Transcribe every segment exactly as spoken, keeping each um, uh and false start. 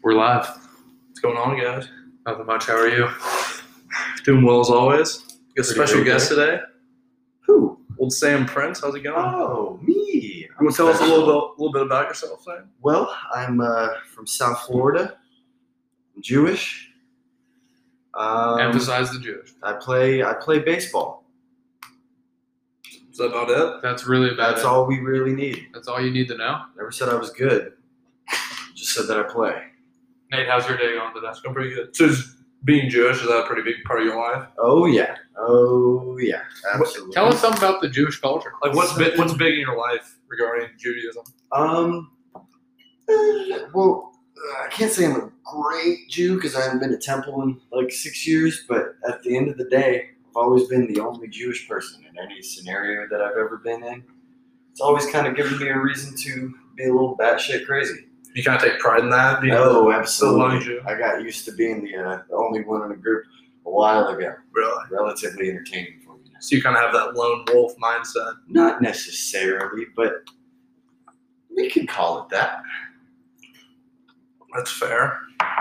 We're live. What's going on, guys? Nothing much. How are you? Doing well as always. Got a Pretty special great guest day. today. Who? Old Sam Prince. How's it going? Oh, me. you want to tell us a little bit, little bit about yourself, Sam? Well, I'm uh, from South Florida. I'm Jewish. Um, Emphasize the Jewish. I play. I play baseball. Is that about it? That's really about That's it. all we really need. That's all you need to know. Never said I was good. Just said that I play. Nate, how's your day going today? That's going pretty good. So, is being Jewish, is that a pretty big part of your life? Oh yeah. Oh yeah. Absolutely. Tell us something about the Jewish culture. Like, what's big, what's big in your life regarding Judaism? Um. uh, well, uh, I can't say I'm a great Jew because I haven't been to temple in like six years. But at the end of the day, I've always been the only Jewish person in any scenario that I've ever been in. It's always kind of given me a reason to be a little batshit crazy. You kind of take pride in that? Being Oh, the absolutely. lone Jew? I got used to being the, uh, the only one in a group a while ago. Really? Relatively entertaining for me. So, you kind of have that lone wolf mindset. Not necessarily, but we can call it that. That's fair.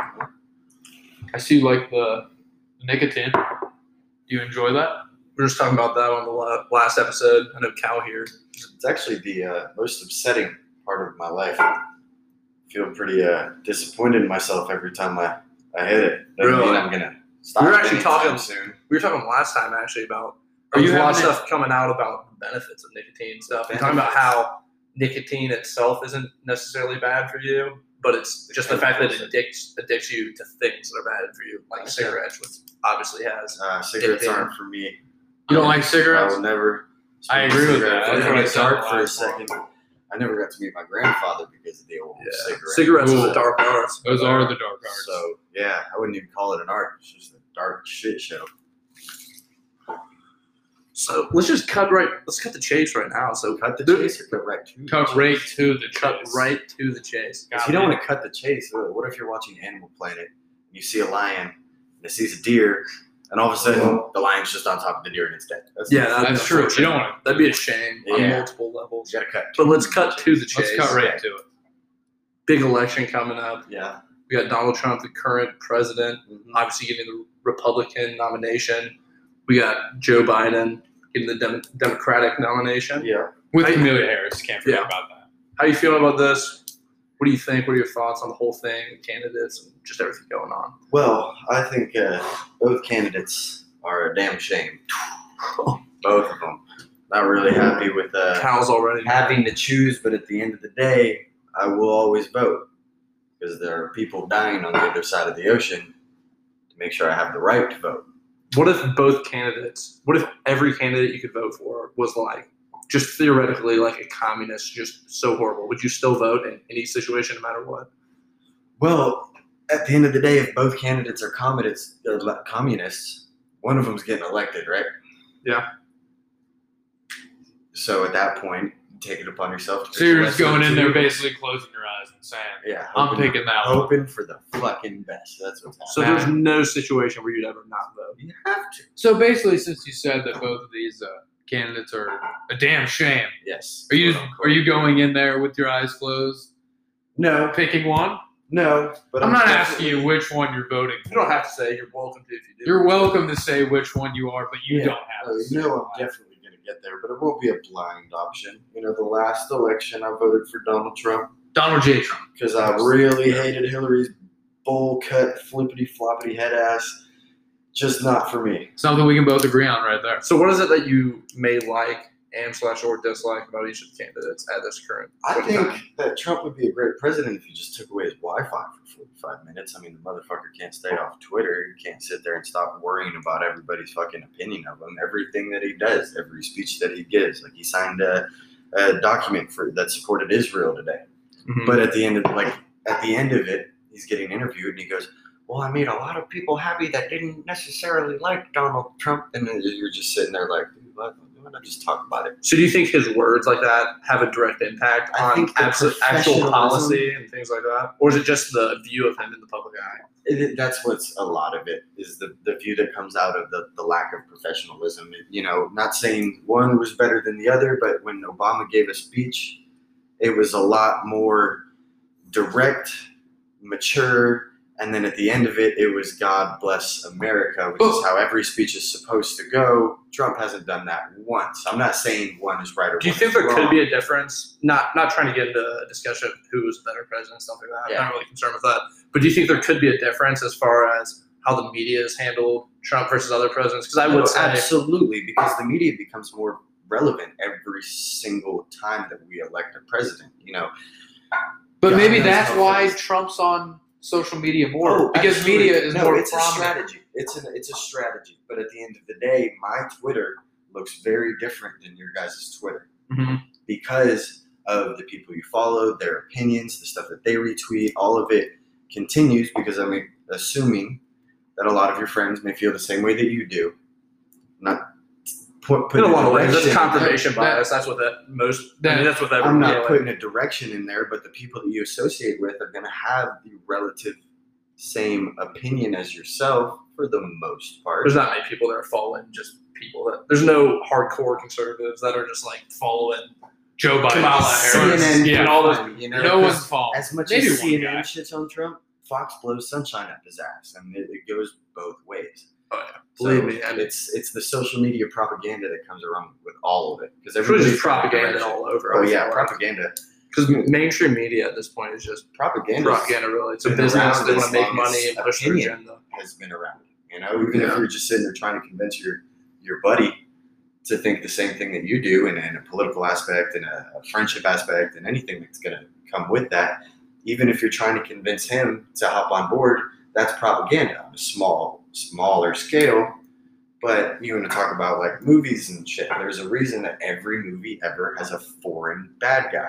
I see you like the nicotine. Do you enjoy that? We were just talking about that on the la- last episode. I know Cal here. It's actually the uh, most upsetting part of my life. I feel pretty uh, disappointed in myself every time I, I hit it. Doesn't Really? mean I'm gonna stop. We were actually anytime talking- soon. We were talking last time actually about Are you there's a lot of having stuff coming out about the benefits of nicotine and stuff. We're talking about how nicotine itself isn't necessarily bad for you, but it's just the fact that it addicts addicts you to things that are bad for you, like cigarettes, which obviously has. Uh, cigarettes Nicotine. aren't for me. You don't like I cigarettes? will never. I smoke agree with cigarettes. that. I That's was what I gonna said dark for a last second. I never got to meet my grandfather because of the old Yeah. cigarette. Cigarettes is Ooh. a dark art. Those are the dark arts. So yeah, I wouldn't even call it an art. It's just a dark shit show. So let's just cut right. Let's cut the chase right now. So Cut the Dude, chase or cut right to the Cut chase? right to the cut chase. right to the chase. If you don't want to cut the chase, uh, what if you're watching Animal Planet and you see a lion and it sees a deer, and all of a sudden the lion's just on top of the deer and it's dead? That's Yeah, that- That's true. You don't want to. That'd be a shame on Yeah. multiple levels. you gotta cut. But let's cut to the chase. Let's cut right to it. Big election coming up. Yeah. We got Donald Trump, the current president, Mhm. obviously getting the Republican nomination. We got Joe Biden getting the Dem- Democratic nomination. Yeah. With I- Amelia Harris. Can't forget Yeah. about that. How you feeling about this? What do you think? What are your thoughts on the whole thing, candidates, and just everything going on? Well, I think uh, both candidates are a damn shame. Both of them. Not really happy with uh, Cal's already having to choose, but at the end of the day, I will always vote because there are people dying on the other side of the ocean to make sure I have the right to vote. What if both candidates? What if every candidate you could vote for was like, just theoretically, like a communist, just so horrible? Would you still vote in any situation, no matter what? Well, at the end of the day, if both candidates are communists, uh, communists, one of them's getting elected, right? Yeah. So at that point, you take it upon yourself. To So you're pick just the going lesser in of there the two. basically closing your eyes and saying, Yeah, I'm hoping- picking that one. Hoping for the fucking best. That's what's happening. So there's no situation where you'd ever not vote. You have to. So basically, since you said that both of these uh, candidates are a damn shame, Yes. are you quote unquote. are you going in there with your eyes closed, No, picking one? no. But I'm not definitely- asking you which one you're voting You don't for. have to say. You're welcome to if you do. You're welcome to say which one you are, but you Yeah. don't have Uh, to. you know, I'm definitely going to get there, but it won't be a blind option. You know, the last election, I voted for Donald Trump Donald J. Trump. because I really hated Hillary's bowl cut, flippity floppity head ass. Just not for me. Something we can both agree on right there. So what is it that you may like and slash or dislike about each of the candidates at this current I point in think time? that Trump would be a great president if he just took away his Wi-Fi for forty-five minutes. I mean, the motherfucker can't stay off Twitter. He can't sit there and stop worrying about everybody's fucking opinion of him. Everything that he does, every speech that he gives. Like he signed a, a document for that supported Israel today. Mhm. But at the end of like at the end of it, he's getting interviewed and he goes, "Well, I made a lot of people happy that didn't necessarily like Donald Trump." And then you're just sitting there like, "Dude, why why not just talk about it?" So do you think his words like that have a direct impact I on think the abso- actual professionalism- policy and things like that? Or is it just the view of him in the public eye? It, it- that's what's a lot of it is the, the view that comes out of the, the lack of professionalism. It- you know, not saying one was better than the other, but when Obama gave a speech, it was a lot more direct, mature. And then at the end of it, it was God bless America, which is how every speech is supposed to go. Trump hasn't done that once. I'm not saying one is right or Do you one think is there wrong. could be a difference? Not not trying to get into a discussion of who was a better president, stuff like that. Yeah. I'm not really concerned with that. But do you think there could be a difference as far as how the media has handled Trump versus other presidents? Because I would No, say absolutely, because the media becomes more relevant every single time that we elect a president. You know, But God maybe knows that's how why fast. Trump's on social media more Oh, because absolutely. media is no, more it's prominent. a strategy. It's a it's a strategy. But at the end of the day, my Twitter looks very different than your guys' Twitter Mhm. because of the people you follow, their opinions, the stuff that they retweet. All of it continues because I'm assuming that a lot of your friends may feel the same way that you do. Not put, put in a lot of ways, that's direction- confirmation that- bias. That's what that most. I that- mean, that's what that. I'm not yeah, putting a direction in there, but the people that you associate with are going to have the relative same opinion as yourself for the most part. There's not many people that are following just people that. There's no hardcore conservatives that are just like following Joe Biden, Kamala C Harris, N N, yeah, for all those- fun, you know, no 'cause one's fault. as much Maybe as one C N N guy. shits on Trump, Fox blows sunshine up his ass. I mean, it, it goes both ways. Oh yeah, So believe me. And it's it's the social media propaganda that comes around with all of it because it's really everybody's just propaganda all over. Oh yeah, propaganda. Because mainstream media at this point is just Propaganda propaganda. Really, it's a been business. around They as want to make long money as and push their opinion. agenda. has been around. You know, even if Yeah. you're just sitting there trying to convince your your buddy to think the same thing that you do, and, and a political aspect, and a, a friendship aspect, and anything that's going to come with that, even if you're trying to convince him to hop on board, that's propaganda on a small, smaller scale. But you want to talk about like movies and shit. There's a reason that every movie ever has a foreign bad guy.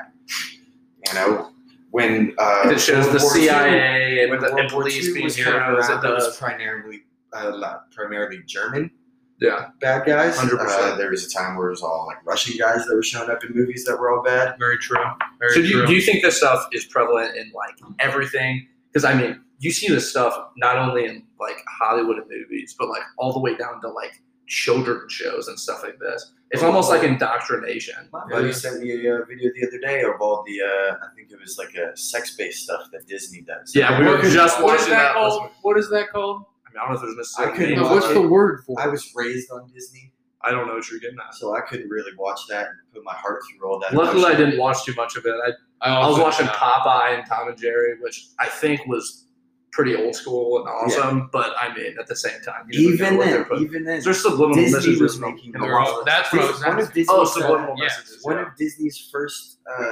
You know, when uh, It shows World the War C I Two A and, when the, World and War police Two being was coming heroes. It around, it was does. primarily uh, not primarily German Yeah, bad guys. one hundred percent. Uh, there was a time where it was all like Russian guys that were showing up in movies that were all bad. Very true. Very So do true. you, do you think this stuff is prevalent in like everything? Because I mean, you see this stuff not only in like Hollywood and movies, but like all the way down to like children's shows and stuff like this. It's almost like indoctrination. My Yeah. buddy sent me a uh, video the other day of all the, uh, I think it was like a sex-based stuff that Disney does. Yeah, we were I couldn't just what watch is watching that that last called? week. What is that called? I mean, I don't know if there's I necessarily. couldn't names No, watch what's for the it. word for I it? was raised on Disney, I don't know what you're getting at. so I couldn't really watch that and put my heart through all that. Luckily, I emotion. didn't watch too much of it. I, I was also watching did not. Popeye and Tom and Jerry, which I think was pretty old school and awesome. But I mean, at the same time, you never know Even what they're then, putting- even then, there's subliminal Disney messages was in- making in the a They're lot all- of That's what I was Dis- one of asking. Disney's Oh, uh, subliminal yeah. messages. one yeah. of Disney's first uh,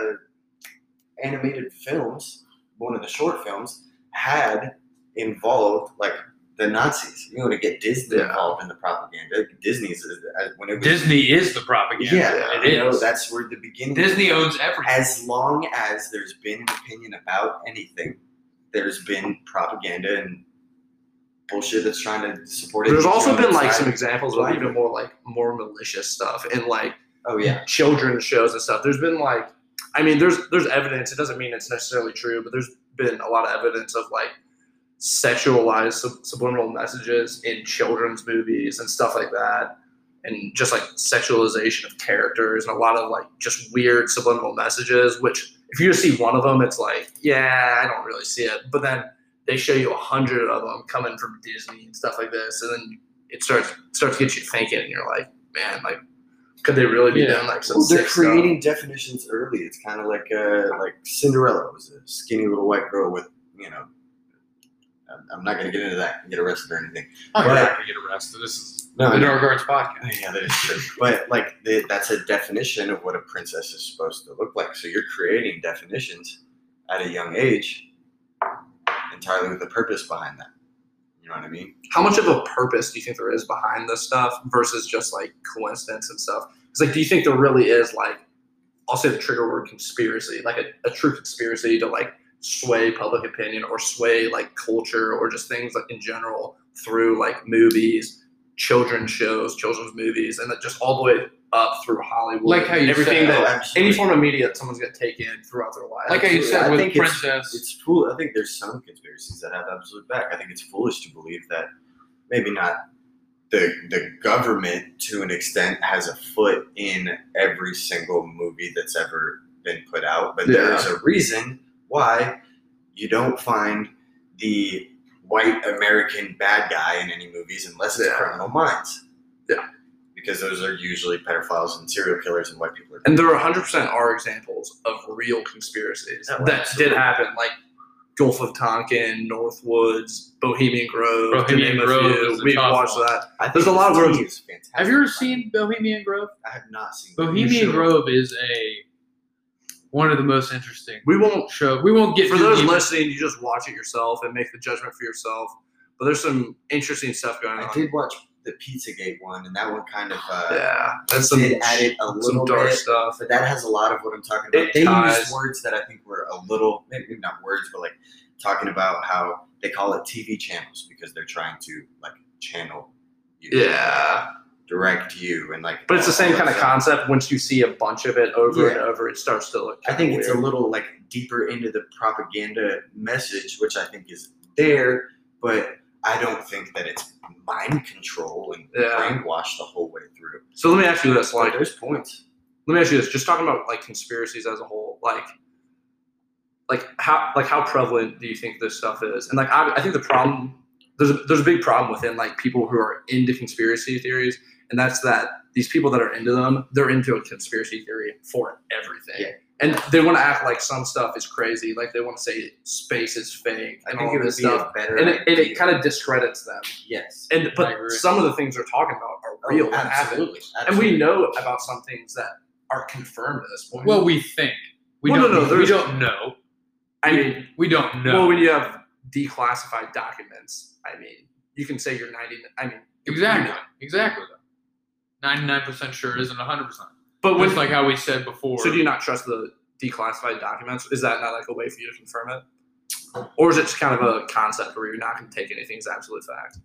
animated films, one of the short films, had involved like the Nazis. You know, to get Disney Yeah. involved in the propaganda. Disney's uh, when it was Disney is the propaganda. Yeah, it you know, is. that's where the beginning. Disney owns everything. As long as there's been an opinion about anything, there's been propaganda and bullshit that's trying to support it. There's also on been the like side. some examples of blindly. even more like more malicious stuff in like Oh yeah, children's shows and stuff. There's been like, I mean, there's there's evidence. It doesn't mean it's necessarily true, but there's been a lot of evidence of like sexualized sub- subliminal messages in children's movies and stuff like that, and just like sexualization of characters and a lot of like just weird subliminal messages. Which if you just see one of them, it's like, yeah, I don't really see it. But then they show you a hundred of them coming from Disney and stuff like this, and then it starts starts to get you thinking, and you're like, man, like, could they really be Yeah. doing like some well, they're sick stuff? creating definitions early. It's kind of like uh, like Cinderella was a skinny little white girl with, you know. I'm- I'm not gonna get into that and get arrested or anything. Oh, you're But- not gonna get arrested. This is No, the no. Dark Arts podcast. Yeah, that is true. But like the, that's a definition of what a princess is supposed to look like. So you're creating definitions at a young age, entirely with a purpose behind that. You know what I mean? How much of a purpose do you think there is behind this stuff versus just like coincidence and stuff? It's like, do you think there really is like, I'll say the trigger word conspiracy, like a, a true conspiracy to like sway public opinion or sway like culture or just things like in general through like movies, children's shows, children's movies, and that just all the way up through Hollywood. Like how you everything said, that Oh, any absolutely. form of media that someone's gonna take in throughout their life. Like how you Absolutely. said I with think it's- Princess. It's fool. I think there's some conspiracies that have absolute back. I think it's foolish to believe that maybe not the the government to an extent has a foot in every single movie that's ever been put out, but Yeah. there's a reason why you don't find the white American bad guy in any movies unless it's Yeah. Criminal Minds. Yeah. Because those are usually pedophiles and serial killers and white people. Are And there are one hundred percent are examples of real conspiracies Oh, that absolutely. did happen, like Gulf of Tonkin, Northwoods, Bohemian Grove, Bohemian to name Grove a is few. the We've top watched one. that. I think There's a lot of the words- T V is fantastic. Have you ever seen Bohemian Grove? I have not seen. Bohemian You should. Grove is a one of the most interesting We won't show. We won't get For too those deep- listening, you just watch it yourself and make the judgment for yourself. But there's some interesting stuff going on. I did watch the Pizzagate one, and that one kind of uh, Yeah, that's some, did add it a some little dark bit. stuff. But that has a lot of what I'm talking about. It They ties- used words that I think were a little, maybe not words, but like talking about how they call it T V channels because they're trying to like channel you, Yeah, direct you, and like. but it's the all same that kind of stuff. concept. Once you see a bunch of it over and Yeah. over, it starts to look. I think it's a weird. little like deeper into the propaganda message, which I think is there, but I don't think that it's mind control and Yeah. brainwash the whole way through. So let me ask you this: Like, like, there's points. let me ask you this. Just talking about like conspiracies as a whole, like, like how like how prevalent do you think this stuff is? And like, I, I think the problem there's a, there's a big problem within like people who are into conspiracy theories, and that's that these people that are into them, they're into a conspiracy theory for everything. Yeah. And they want to act like some stuff is crazy, like they want to say space is fake I and think all it would this be stuff, a better and it, and it idea. kind of discredits them. Yes. And I but agree. some of the things they're talking about are real Oh, and happen, absolutely. and we absolutely. know about some things that are confirmed at this point. Well, we think. We Well, no, don't. no, we there's- don't know. I we, mean, we don't know. well, when you have declassified documents, I mean, you can say you're ninety. I mean, exactly, you know. exactly. Ninety-nine percent sure isn't hundred percent. But when, Just like how we said before. so do you not trust the declassified documents? Is that not like a way for you to confirm it, or is it just kind of a concept where you're not going to take anything as absolute fact?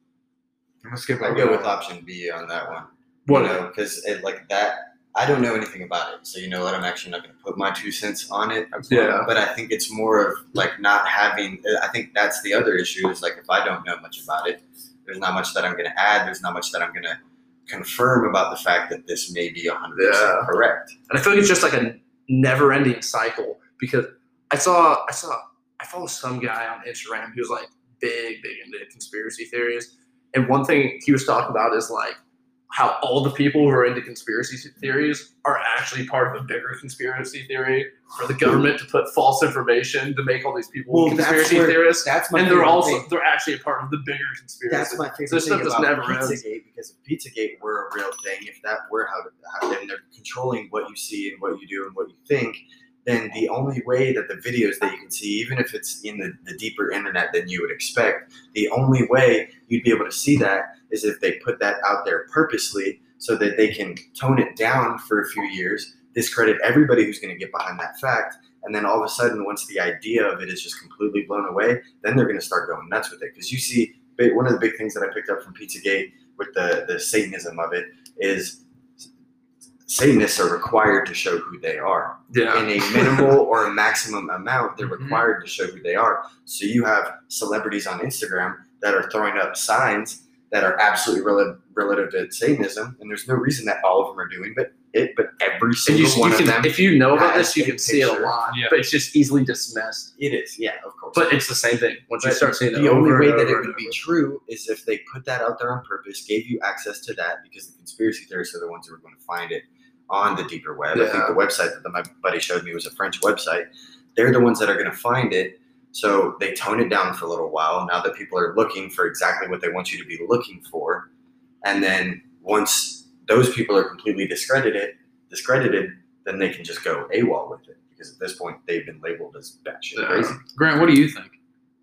I'm gonna skip I over go with that. option B on that one. What? You know, because like that, I don't know anything about it. So you know what? I'm actually not going to put my two cents on it. Yeah. But I think it's more of like not having. I think that's the other issue is like if I don't know much about it, there's not much that I'm going to add. There's not much that I'm going to confirm about the fact that this may be one hundred percent Yeah. correct. And I feel like it's just like a never-ending cycle because I saw I saw I follow some guy on Instagram who's like big big into conspiracy theories, and one thing he was talking about is like how all the people who are into conspiracy theories are actually part of a bigger conspiracy theory for the government to put false information to make all these people Well, that's conspiracy where- theorists, That's my and they're favorite also thing. they're actually a part of the bigger conspiracy. That's my favorite So this thing stuff just about never ends. Pizzagate, because if Pizzagate were a real thing, if that were how, how then they're controlling what you see and what you do and what you think, then the only way that the videos that you can see, even if it's in the, the deeper internet than you would expect, the only way you'd be able to see that is if they put that out there purposely so that they can tone it down for a few years, discredit everybody who's going to get behind that fact, and then all of a sudden, once the idea of it is just completely blown away, then they're going to start going nuts with it. Because you see, big- one of the big things that I picked up from Pizzagate with the, the Satanism of it is Satanists are required to show who they are. Yeah. In a minimal or a maximum amount, they're Mhm. required to show who they are. So you have celebrities on Instagram that are throwing up signs that are absolutely rel- relative to Satanism, and there's no reason that all of them are doing but it, but every And single you, you one can, of them, if you know about has this, you a can see it a picture. lot, Yeah. but it's just easily dismissed. it is, yeah, of course. But it's the same thing. Once you But start seeing it the only over way and that over it and would be over. true is if they put that out there on purpose, gave you access to that, because the conspiracy theorists are the ones who are going to find it on the deeper web. I think Yeah. the website that my buddy showed me was a French website. They're the ones that are going to find it. So they tone it down for a little while now that people are looking for exactly what they want you to be looking for. And then once those people are completely discredited, discredited, then they can just go AWOL with it. Because at this point, they've been labeled as batshit Yeah. crazy. Grant, what do you think?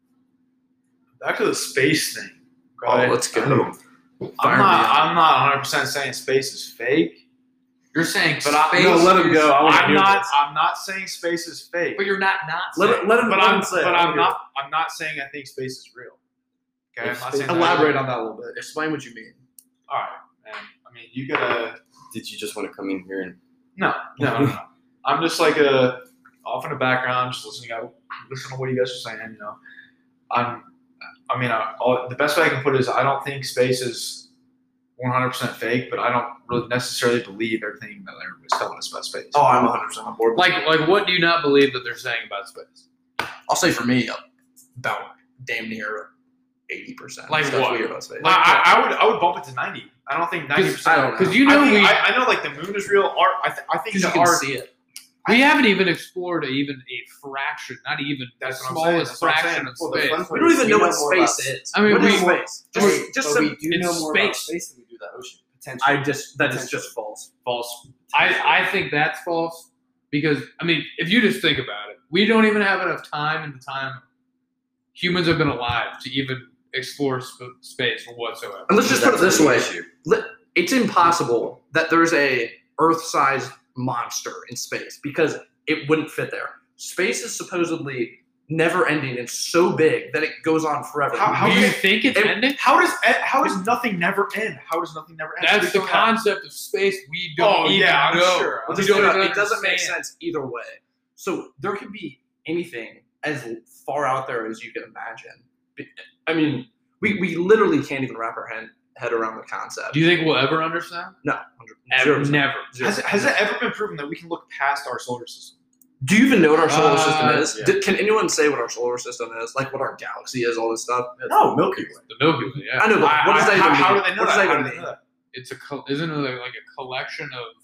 Back to the space thing. Oh, right? let's go. I'm Fire not. me up. I'm not one hundred percent saying space is fake, You're saying but I, space. no, let him is- go. I'm hear not. this. I'm not saying space is fake. But you're not not. Let, saying- it- let him, but let I'm. him say it. But I I'm wanna not. I'm not saying I think space is real. Okay, I'm not saying that. Elaborate on that a little bit. Explain what you mean. All right, man. I mean, you gotta. Did you just want to come in here and No, no, no, no. I'm just like a off in the background, just listening. I listen to what you guys are saying. You know, I'm. I mean, I, all, the best way I can put it is I don't think space is one hundred percent fake, but I don't really necessarily believe everything that everybody's telling us about space. Oh, I'm one hundred percent on board. like, like, what do you not believe that they're saying about space? I'll say for me, about damn near eighty percent. Like stuff what? we hear about space. I, I, I would I would bump it to ninety. I don't think ninety I percent. don't know. Because you know I, think, we I, I know like the moon is real. Art. I, th- I think Because the you can art. see it. we haven't even explored a, even a fraction, not even That's the what I'm saying. smallest That's what I'm fraction saying. of Well, the space. fun We part don't is even we know know what more about- space is. I mean, what we- is space? Just, Wait, just but some, we do it's know more about space. space than we do the ocean. Potentially. I just that is just false. False. I, I think that's false because I mean, if you just think about it, we don't even have enough time in the time humans have been alive to even explore sp- space whatsoever. And let's just put it That's this the way: issue. Let- it's impossible that there's a Earth-sized monster in space because it wouldn't fit there. Space is supposedly never-ending. It's so big that it goes on forever. How- how Do you can- think it's it- ending? How does how does nothing never end? How does nothing never end? That's We the don't have- concept of space. We don't Oh, even yeah, I'm know. sure. Well, We just don't straight up, even it doesn't make understand. sense either way. So there could be anything as far out there as you can imagine. I mean, we, we literally can't even wrap our head, head around the concept. Do you think we'll ever understand? No, one hundred Ever, zero percent. never. Zero Has, it- percent. has it ever been proven that we can look past our solar system? Do you even know what our solar Uh, system is? yeah. Did, can anyone say what our solar system is? Like what our galaxy is, all this stuff? No, Milky Way. The Milky Way, yeah. I know, but I- what does I- that how, even how mean? do they know What does that? that How even do they mean? know that? It's a col- isn't it like a collection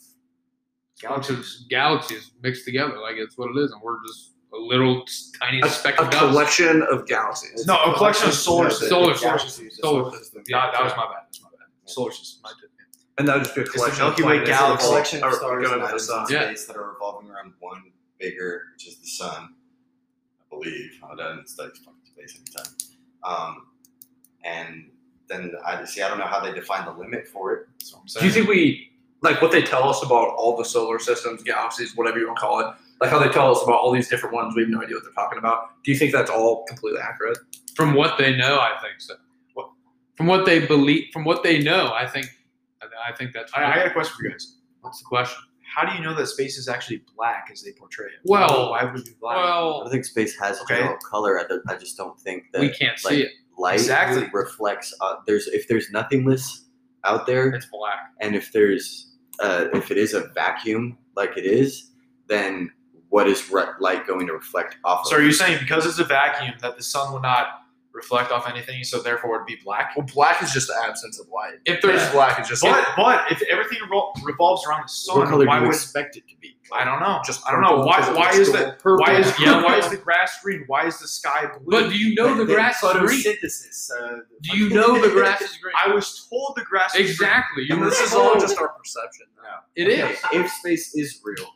of bunch of galaxies mixed together? Like it's what it is, and we're just a little tiny A, speck a of dust. collection of galaxies. No, a collection of solar No, systems. Solar galaxies, systems. the Solar system. Yeah, that was my bad. That's my bad. Solar system. I did. And that would just be a the collection Milky of Way planets galaxy. It's a collection of or stars going and to the atoms in sun. Yeah. space that are revolving around one bigger, which is the sun. I believe. I don't study fucking space anytime. Um, and then I see. I don't know how they define the limit for it. That's what I'm Do saying. you think we like what they tell us about all the solar systems, galaxies, whatever you want to call it? Like how they tell us about all these different ones, we have no idea what they're talking about. Do you think that's all completely accurate? From what they know, I think so. What- From what they believe, from what they know, I think, I think that's. I, I got a question for you guys. What's the question? How do you know that space is actually black as they portray it? Well- why would it be black? I Well, don't think space has Okay. general color. I, don't- I just don't think that we can't like, see it. light Exactly. reflects. Uh, there's if there's nothingness out there, It's black. and if there's uh, if it is a vacuum like it is, then what is re- light going to reflect off So of? are you saying because it's a vacuum that the sun would not reflect off anything, so therefore it'd be black? Well, black is just the absence of light. If There's there's, black is just But but if everything revol- revolves around the sun, what color do why you would expect it to be? I don't know? Just I don't know purple, why. because Why it's is cool. the purple, why is yeah? Why is yellow. the grass green? Why is the sky blue? but do you know the grass is green? Photosynthesis. Uh, Do you know the grass is green? I was told the grass was Exactly. You And were this is all told. just our perception. It okay, is. If space is real,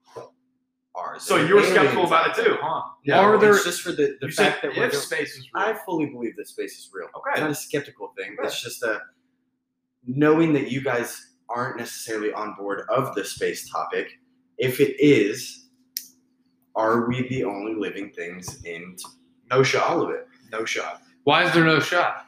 are green. So there you were aliens skeptical about out it there? too, huh? Yeah, Are Well, there- it's just for the, the You fact said that we're if doing- space is real. I fully believe that space is real. Okay. It's not a skeptical thing. Okay. It's just a knowing that you guys aren't necessarily on board of the space topic. If it is, are we the only living things in No shot. all of it? No shot. Why is there no shot?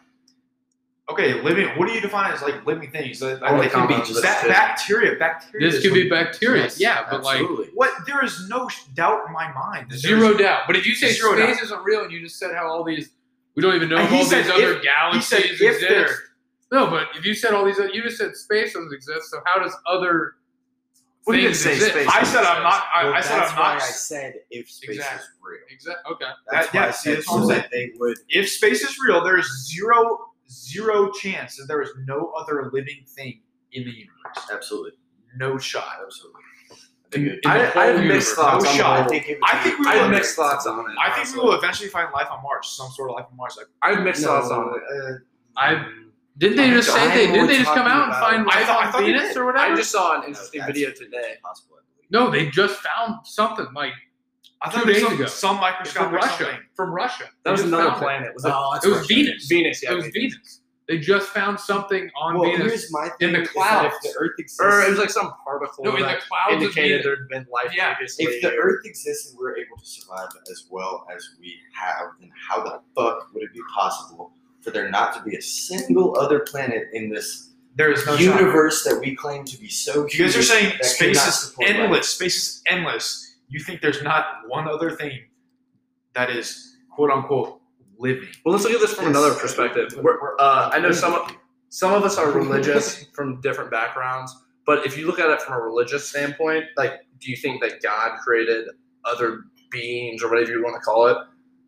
Okay, living. What do you define as like living things? Like, All the they could be compounds just listed. that bacteria. Bacteria. This is could be like- bacteria. Yes, yeah, but like absolutely. What? There is no sh- doubt in my mind. that zero there's- doubt. But if you say Zero space doubt. isn't real, and you just said how all these, we don't even know And if he all said these other if- He galaxies said if exist. there. No, but if you said all these, other, you just said space doesn't exist. So how does other What do you things say exist? space I said I'm not. I, Well, I said that's I'm why not. I said if space Exactly. is real. Exactly. Okay. That's That- why yeah, I see, said that's so what I'm that they would. If space is real, there is zero zero chance that there is no other living thing in the universe. Absolutely. No shot. Absolutely. I In- think it, in I- the I whole have universe. mixed thoughts No on shot. the whole- I think it would I be- think we I will- have mixed thoughts on it. I think we will eventually find life on Mars, some sort of life on Mars. Like I have mixed No. thoughts on it. Uh, I didn't they I'm just say dying they when didn't we're they just come talking out and about- find I life thought- I on thought they Venus did. or whatever? I just saw an No, interesting that's video today. possible, I believe. no, they just found something like I Two thought there was days some, ago. some from microscopic Russia. something. From Russia. That They was just another found it. planet. Was it? Oh, that's It was Russia. Venus. Venus. Yeah, It was Venus. They just found something on Well, Venus. here's my in thing. the is that clouds. If the Earth exists, Or it was like some particle No, in the that clouds of indicated Venus. there'd been life Yeah. previously. if the Earth exists and we're able to survive as well as we have, then how the fuck would it be possible for there not to be a single other planet in this There is no shot. universe that we claim to be so huge? You guys are saying that space cannot is support life? endless. Space is endless. You think there's not one other thing that is quote unquote living? Well, let's look at this from Yes. another perspective. We're, uh, I know some of, some of us are religious from different backgrounds, but if you look at it from a religious standpoint, like, do you think that God created other beings or whatever you want to call it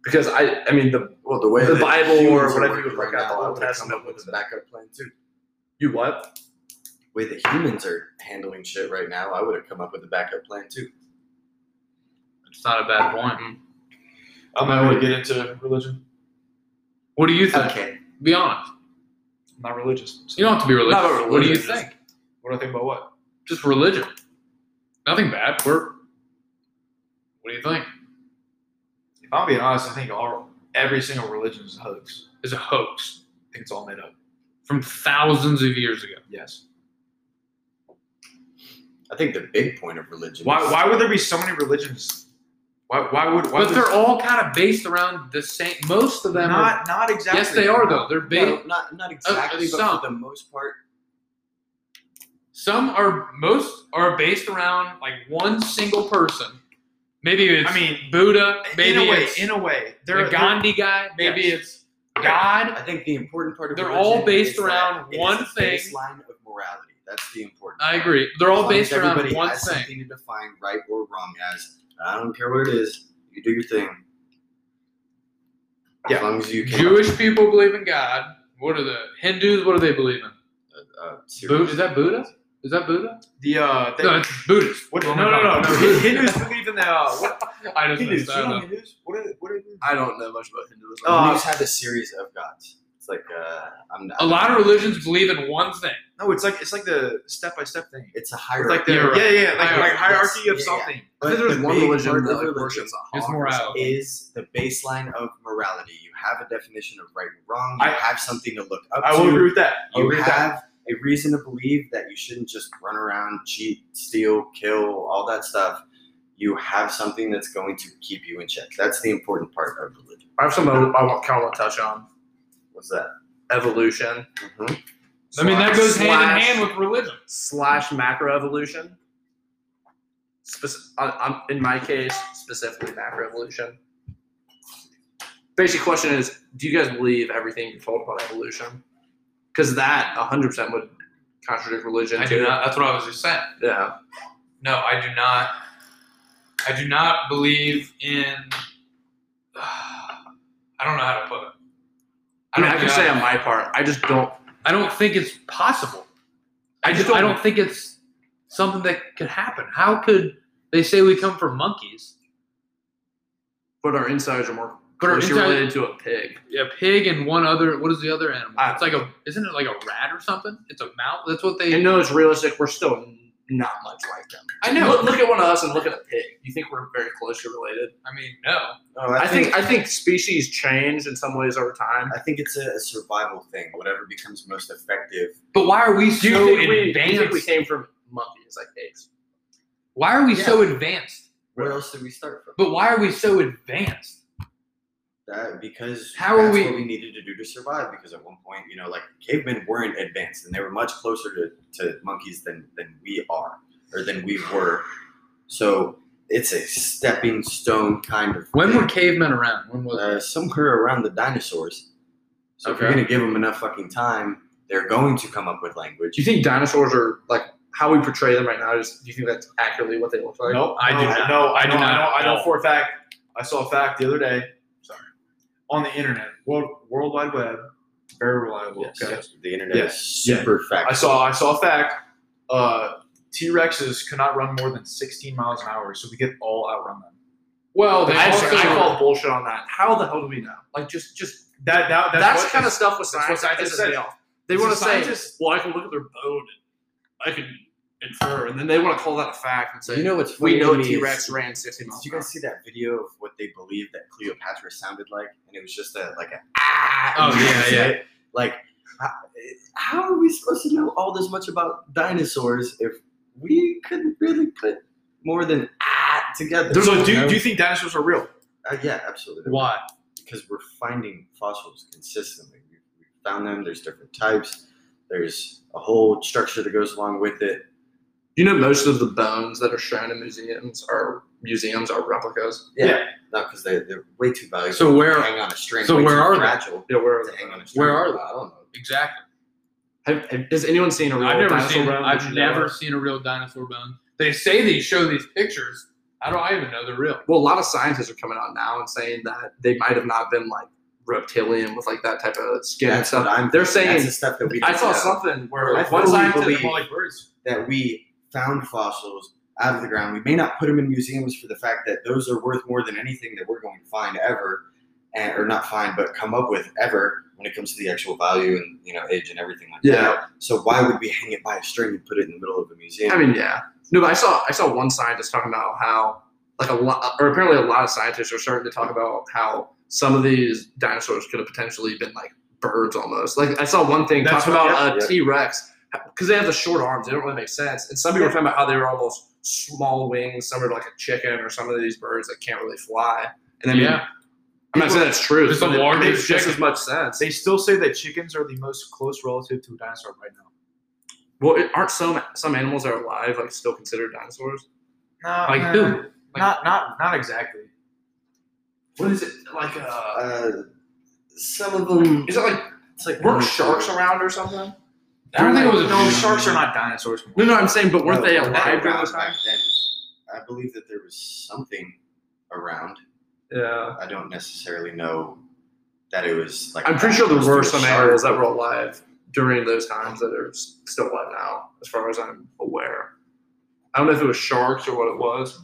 Because I, I mean the Well, the way the that Bible or humans are whatever you would working look at, right the now, Old I would Testament come up with would a backup plan too. you what? The way that humans are handling shit right now, I would have come up with a backup plan too. It's not a bad point. I'm not going to get into religion. What do you think? Okay. Be honest. I'm not religious. So You don't have to be religious. Not about What do you religion, think? What do I think about what? Just religion. Nothing bad. We're. What do you think? If I'm being honest, I think all every single religion is a hoax. It's a hoax I think it's all made up. from thousands of years ago. Yes. I think the big point of religion. Why? is- Why would there be so many religions? Why? Why would? Why But would they're all kind of based around the same. Most of them are. not not exactly. Yes, they are though. They're based. No, not not exactly, but some. for the most part, Some are most are based around like one single person. Maybe it's I mean, Buddha. Maybe in a way, it's in a way, the they're Gandhi guy. Maybe Yes. it's God. I think the important part of They're religion all based is that around it is one the thing. baseline of morality. That's the important. I part. agree. They're As all long as based around everybody one has thing. something to define right or wrong as. I don't care what it is. You do your thing. As Yeah. long as you can. Jewish people believe in God. What are the Hindus? What do they believe in? Uh, uh, Bu- is that Buddha? Is that Buddha? the uh. They, No, it's Buddhist. what, What no, am I no, no, no. talking Hin- about? Hindus believe in the uh, what? I just Hindus. messed You that know up. Hindus? What are what are they? I don't know much about Hinduism. Uh, Hindus have a series of gods. It's like uh, I'm not. A lot of religions believe in one thing. No, it's like it's like the step by step thing. It's a It's hierarchy. like the Yeah, right. yeah, yeah, like, Hierarchy. like hierarchy Yes. of Yeah, something. But I think there's the one big religion part that of like religion worships a It's hawk or morality. something. is the baseline of morality. You have a definition of right and wrong. You I- have something to look up I to. will agree with that. I will You agree with that. have a reason to believe that you shouldn't just run around, cheat, steal, kill, all that stuff. You have something that's going to keep you in check. That's the important part of religion. I have something I want, kind of want to touch on. What's that? Evolution. Mm-hmm. I mean, that goes hand in Slash- hand with religion. slash macroevolution. Spec- I- I'm, in my case, specifically macroevolution. Basic question is, do you guys believe everything you're told about evolution? Because that one hundred percent would contradict religion. I too. do not. That's what I was just saying. Yeah. No, I do not. I do not believe in. I don't know how to put it. I mean, I don't can think say on my part, I just don't. I don't think it's possible. I just I don't think it's something that could happen. How could they say we come from monkeys? But our insides are more But our closely inside- related to a pig. A pig and one other. What is the other animal? I- It's like a. Isn't it like a rat or something? It's a mouse. That's what they. And no, it's realistic. We're still not much like them. I know. Look, look at one of us and look at a pig. You think we're very closely related? I mean, no. Oh, I think I think species change in some ways over time. I think it's a, a survival thing. Whatever becomes most effective. But why are we Do you so think we, do you advanced? think we came from monkeys like apes? Why are we Yeah. so advanced? Where else did we start from? But why are we so advanced? That because How are that's we- what we needed to do to survive. Because at one point, you know, like cavemen weren't advanced, and they were much closer to, to monkeys than than we are, or than we were. So it's a stepping stone kind of. When thing. were cavemen around? When was uh, somewhere around the dinosaurs? So if you're Okay. gonna give them enough fucking time, they're going to come up with language. Do you think dinosaurs are like how we portray them right now? Is do you think that's accurately what they look like? Nope, I do no, not. No, I, I do know, not. I know. I know No. for a fact. I saw a fact the other day. Sorry, on the internet, World World Wide Web, very reliable. Yes, Okay, the internet Yeah. is super fact. I saw I saw a fact. Uh, T Rexes could not run more than sixteen miles an hour, so we could all outrun them. Well, they I, also. I call bullshit on that. How the hell do we know? Like just just That, that that's, that's, what, kind of that's- stuff with that's what science. scientists pisses me say. off. They It's want a to say, scientist- well, I can look at their bone and I can infer, and then they want to call that a fact and say, You know what's funny we know to a me T is- Rex ran sixty miles. Did you an hour. guys see that video of what they believe that Cleopatra sounded like? And it was just a like a ah. Oh, and you yeah, could say yeah. it. Like, how, how are we supposed to know all this much about dinosaurs if we couldn't really put more than ah together? So do, No. do you think dinosaurs are real? Uh, yeah, absolutely. Why? Because we're finding fossils consistently. We, we found them. There's different types. There's a whole structure that goes along with it. You know, most of the bones that are shown in museums are museums are replicas. Yeah. No, because they, they're way too valuable. So where- to hang on a string. so way where too are they? fragile Yeah, where to hang on a string. Where are they? I don't know. Exactly. have, have, has anyone seen a real I've never dinosaur seen. bone? that I've you know never of? seen a real dinosaur bone. They say they show these pictures. How do I even know they're real? Well, a lot of scientists are coming out now and saying that they might have not been like reptilian with like that type of skin and That's stuff. what I'm. They're thinking. saying. That's the stuff that we. I don't saw know. something where I like, one fully scientist. believe- More like birds. that we found fossils out of the ground. We may not put them in museums for the fact that those are worth more than anything that we're going to find ever, and or not find, but come up with ever when it comes to the actual value and you know age and everything like Yeah. that. So why would we hang it by a string and put it in the middle of a museum? I mean, yeah. No, but I saw I saw one scientist talking about how like a lot, or apparently a lot of scientists are starting to talk about how some of these dinosaurs could have potentially been like birds almost. Like I saw one thing That's talking what- about yeah, a T Rex because they have the short arms. They don't really make sense. And some people were talking about how they were almost small wings. Some are like a chicken or some of these birds that can't really fly. And I mean, Yeah. I'm not saying that's true. Just but a it larger makes just chicken. as much sense. They still say that chickens are the most close relative to a dinosaur right now. Well, it, aren't some some animals that are alive like still considered dinosaurs? No, Like uh, who? Like, not not not exactly. What is it like? Uh, uh, some of them. Is it like It's like weren't sharks around or something? I don't think it was a no. dude. Sharks are not dinosaurs. No, no, I'm saying, but weren't No, they we're not alive during around those back times? then. I believe that there was something around. Yeah, I don't necessarily know that it was like. I'm pretty sure there close were to a some shark. animals that were alive during those times that are s- still alive now, as far as I'm aware. I don't know if it was sharks or what it was.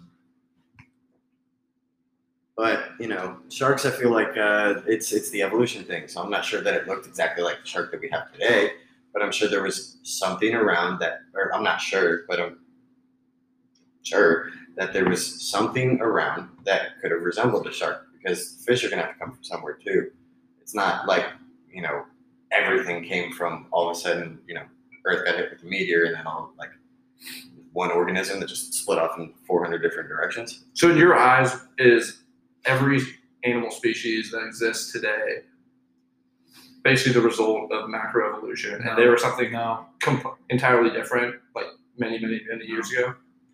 But you know, sharks. I feel like uh, it's it's the evolution thing. So I'm not sure that it looked exactly like the shark that we have today. But I'm sure there was something around that, or I'm not sure, but I'm sure that there was something around that could have resembled a shark because fish are gonna have to come from somewhere too. It's not like you know everything came from all of a sudden. You know, Earth got hit with a meteor and then all like one organism that just split off in four hundred different directions. So, in your eyes, is every animal species that exists today basically the result of macroevolution, and they were something No. comp- entirely different, like many, many, many years ago?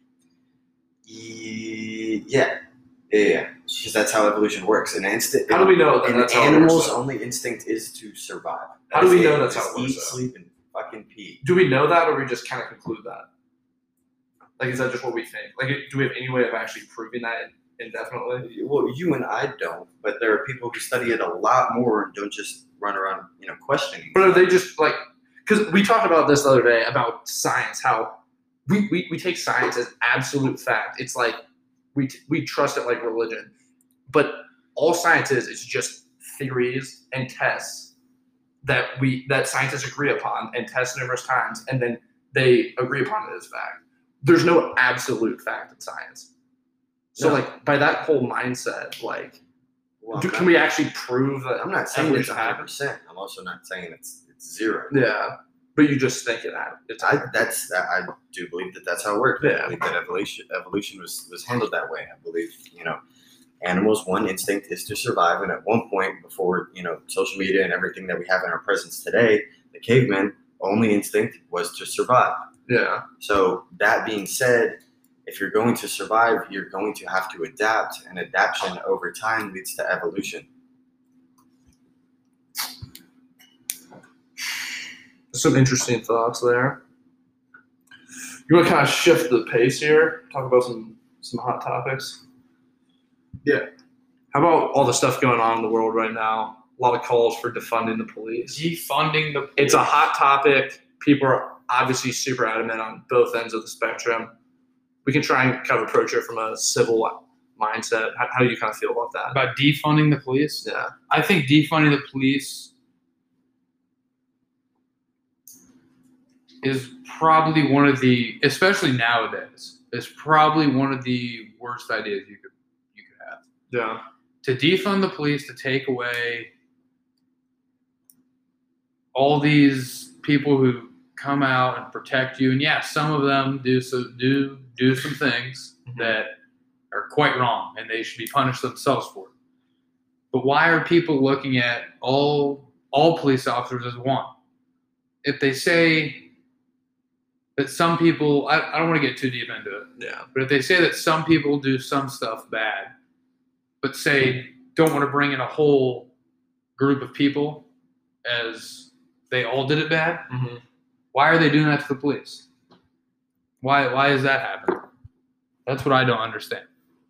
Ye- Yeah, yeah, yeah. Because that's how evolution works. An instinct. How do we know that An that's how it animal's works, though? only instinct is to survive. How do we That's know it. that's how Just it works, Eat, though? sleep, and fucking pee. Do we know that, or we just kind of conclude that? Like, is that just what we think? Like, do we have any way of actually proving that indefinitely? Well, you and I don't, but there are people who study it a lot more and don't just run around, you know, questioning. But are they just like, because we talked about this the other day about science, how we, we, we take science as absolute fact. It's like we, t- we trust it like religion. But all science is is just theories and tests that we that scientists agree upon and test numerous times, and then they agree upon it as fact. There's no absolute fact in science. So, No. like, by that whole mindset, like, Well, do, I'm can not- we actually prove that I'm not saying it's evolution one hundred happened? percent. I'm also not saying it's it's zero. Yeah, but you just think it happened. It's I that's I do believe that that's how it worked. I Yeah. believe that evolution evolution was was handled that way. I believe you know animals' one instinct is to survive, and at one point before you know social media and everything that we have in our presence today, the caveman only instinct was to survive. yeah. So that being said, if you're going to survive, you're going to have to adapt, and adaptation over time leads to evolution. Some interesting thoughts there. You want to kind of shift the pace here, talk about some some hot topics. Yeah. How about all the stuff going on in the world right now? A lot of calls for defunding the police. Defunding the. It's a hot topic. People are obviously super adamant on both ends of the spectrum. We can try and kind of approach it from a civil mindset. How, how do you kind of feel about that? About defunding the police. Yeah. I think defunding the police is probably one of the, especially nowadays, is probably one of the worst ideas you could you could have. Yeah. To defund the police, to take away all these people who come out and protect you, and yeah, some of them do so do do some things Mhm. that are quite wrong, and they should be punished themselves for it. But why are people looking at all all police officers as one? If they say that some people, I, I don't want to get too deep into it, Yeah. but if they say that some people do some stuff bad, but say don't want to bring in a whole group of people as they all did it bad, Mm-hmm. why are they doing that to the police? Why why is that happening? That's what I don't understand.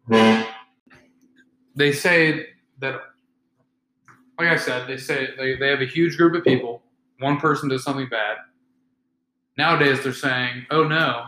they say that, like I said, they say they, they have a huge group of people. One person does something bad. Nowadays, they're saying, oh no.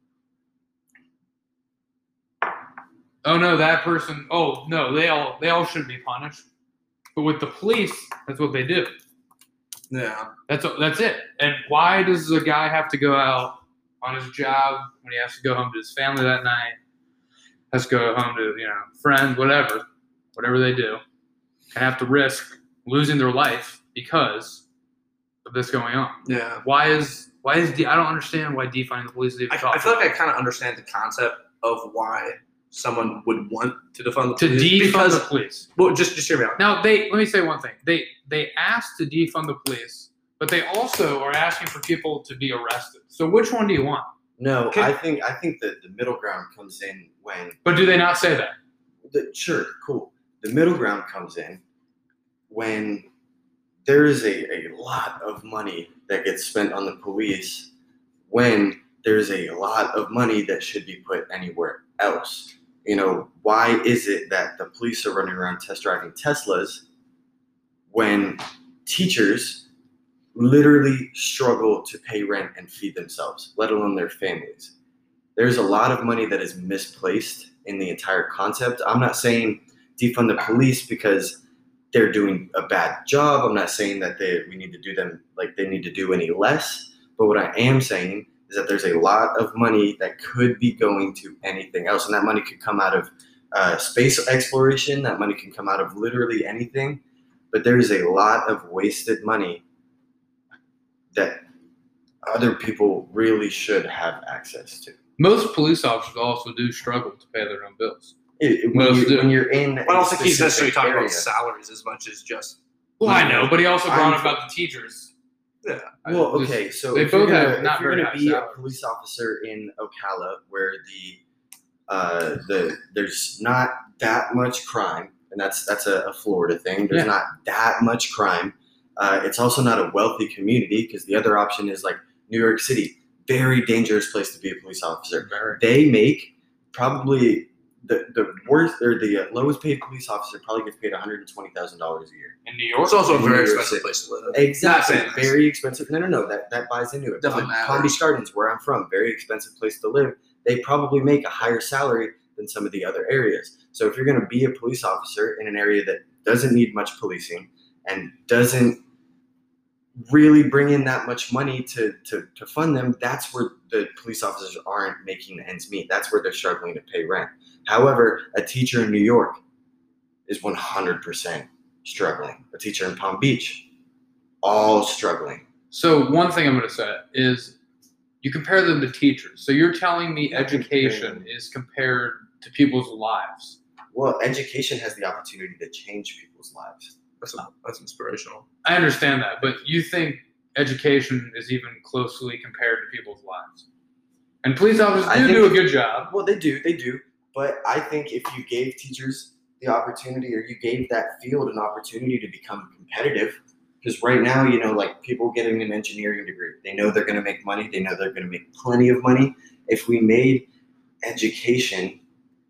Oh no, that person, oh no, they all they all shouldn't be punished. But with the police, that's what they do. Yeah. That's that's it. And why does a guy have to go out on his job when he has to go home to his family that night? Has to go home to, you know, friends, whatever, whatever they do, and have to risk losing their life because of this going on. Yeah. Why is why is de- I don't understand why defunding the police is even I, I feel like I kind of understand the concept of why someone would want to defund the to police. defund because, the police. Well, just just hear me out. Now they let me say one thing. They they asked to defund the police, but they also are asking for people to be arrested. So which one do you want? No, Okay. I think I think that the middle ground comes in when But do they not say that? the, sure, cool. The middle ground comes in when there is a, a lot of money that gets spent on the police when there's a lot of money that should be put anywhere else. You know, why is it that the police are running around test driving Teslas when teachers literally struggle to pay rent and feed themselves, let alone their families? There's a lot of money that is misplaced in the entire concept. I'm not saying defund the police because they're doing a bad job. I'm not saying that they we need to do them like they need to do any less. But what I am saying is that there's a lot of money that could be going to anything else. And that money could come out of uh, space exploration. That money can come out of literally anything. But there's a lot of wasted money that other people really should have access to. Most police officers also do struggle to pay their own bills. It, it- when, Most you, do. when you're in I don't a think he's necessarily specific talking area. about salaries as much as just. Well, I know, but he also brought I'm- up about the teachers. Yeah. I Well, just- okay, so they if you're both have gonna, not if you're very gonna high be a salaries. police officer in Ocala, where the uh, the there's not that much crime, and that's that's a, a Florida thing. There's Yeah. not that much crime. Uh, it's also not a wealthy community because the other option is like New York City, very dangerous place to be a police officer. Very. They make probably the the worst or the uh, lowest paid police officer probably gets paid one hundred twenty thousand dollars a year. In New York, It's also a In very New York expensive City. place to live. Exactly. Not saying this. Very expensive. No, no, no. That that buys into it. Definitely Palm, Palm matters. Beach Gardens, where I'm from, very expensive place to live. They probably make a higher salary than some of the other areas. So if you're going to be a police officer in an area that doesn't need much policing and doesn't really bring in that much money to, to, to fund them, that's where the police officers aren't making ends meet. That's where they're struggling to pay rent. However, a teacher in New York is one hundred percent struggling. A teacher in Palm Beach, all struggling. So one thing I'm going to say is you compare them to teachers. So you're telling me Not education comparing. is compared to people's lives. Well, education has the opportunity to change people's lives. That's, that's inspirational. I understand that, but you think education is even closely compared to people's lives. And police officers I do think- do a good job. Well, they do, they do. But I think if you gave teachers the opportunity, or you gave that field an opportunity to become competitive, because right now, you know, like people getting an engineering degree, they know they're going to make money. They know they're going to make plenty of money. If we made education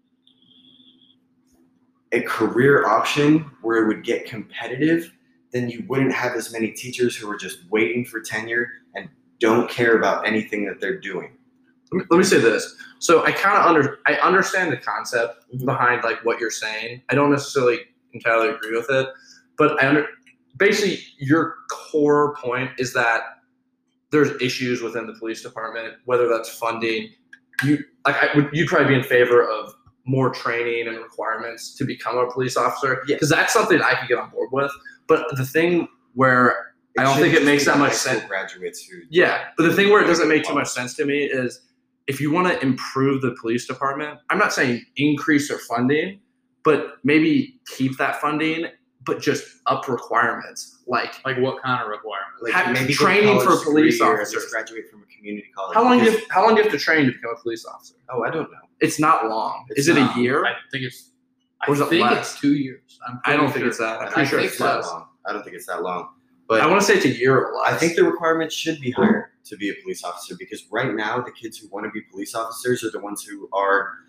a career option where it would get competitive, then you wouldn't have as many teachers who are just waiting for tenure and don't care about anything that they're doing. Let me, let me say this. So I kind of under I understand the concept Mhm. behind like what you're saying. I don't necessarily entirely agree with it, but I under basically your core point is that there's issues within the police department, whether that's funding. You like I would you'd probably be in favor of more training and requirements to become a police officer Yeah. because that's something I could get on board with. But the thing where I don't should think it just makes be that much high school sense. Graduates who Yeah, but the thing where it doesn't make too much sense to me is if you want to improve the police department, I'm not saying increase their funding, but maybe keep that funding, but just up requirements. Like, Like what kind of requirements? like have maybe get a training for college police degree or at officers. least graduate from a community college. how long do you Because- have, how long do you have to train to become a police officer? Oh, I don't know. It's not long. It's is it not. a year? I think it's. Or I is it think less? it's two years. I'm I don't pretty think sure. it's that. I'm I pretty sure think it's it's that less. long. I don't think it's that long. But I want to say it's a year or less. I think the requirements should be higher to be a police officer because right now the kids who want to be police officers are the ones who are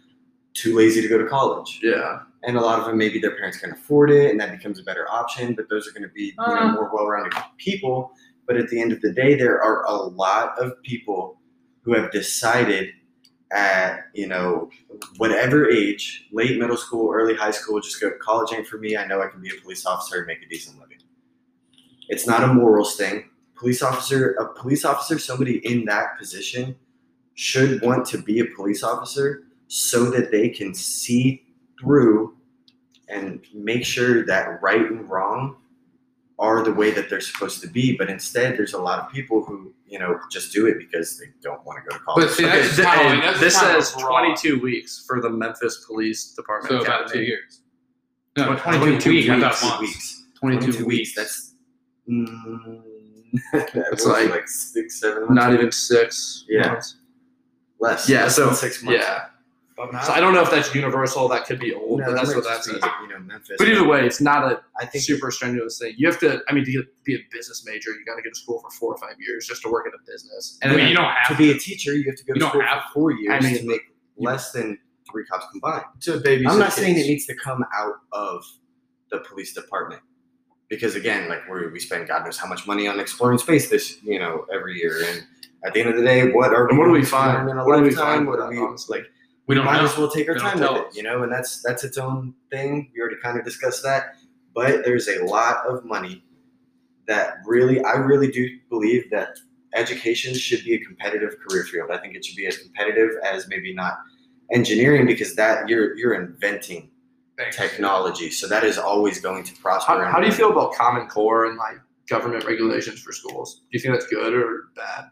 too lazy to go to college. Yeah. And a lot of them, maybe their parents can afford it, and that becomes a better option. But those are going to be, you know, Uh. more well-rounded people. But at the end of the day, there are a lot of people who have decided at, you know, whatever age, late middle school, early high school, just go, college ain't for me. I know I can be a police officer and make a decent living. It's not a morals thing. Police officer, a police officer, somebody in that position should want to be a police officer so that they can see through and make sure that right and wrong are the way that they're supposed to be. But instead, there's a lot of people who, you know, just do it because they don't want to go to college. But see, Okay, that's th- kind of- and that's this kind of says broad. twenty-two weeks for the Memphis Police Department So Academy. about two years. No, Twenty- twenty-two, weeks. I thought Two months. weeks. twenty-two, weeks. That's mm, It's it's like- like, like six, seven months. Not even six Yeah. months. less. Yeah, less so than six months. yeah. But So I don't know if that's universal. That could be old, No, but that that's might what that just says. be, you know, Memphis. But either way, it's not a I think super strenuous thing. You have to. I mean, to get, be a business major, you got to go to school for four or five years just to work in a business. And then you don't have to to. be a teacher, you have to go You to don't school have for four years I mean, to make less than three cops combined. to babies. I'm not saying it needs to come out of the police department because again, like we we spend God knows how much money on exploring space this, you know, every year. And at the end of the day, what are we And what do we going to find? learn in a What do we lifetime? find What with are that, we honestly? like? we don't might know. as well take our They don't time tell with it, us. you know, and that's that's its own thing. We already kind of discussed that, but there's a lot of money that really, I really do believe that education should be a competitive career field. I think it should be as competitive as maybe not engineering because that you're you're inventing Thanks. technology, so that is always going to prosper. How, and- how do you feel about Common Core and like government regulations for schools? Do you think that's good or bad?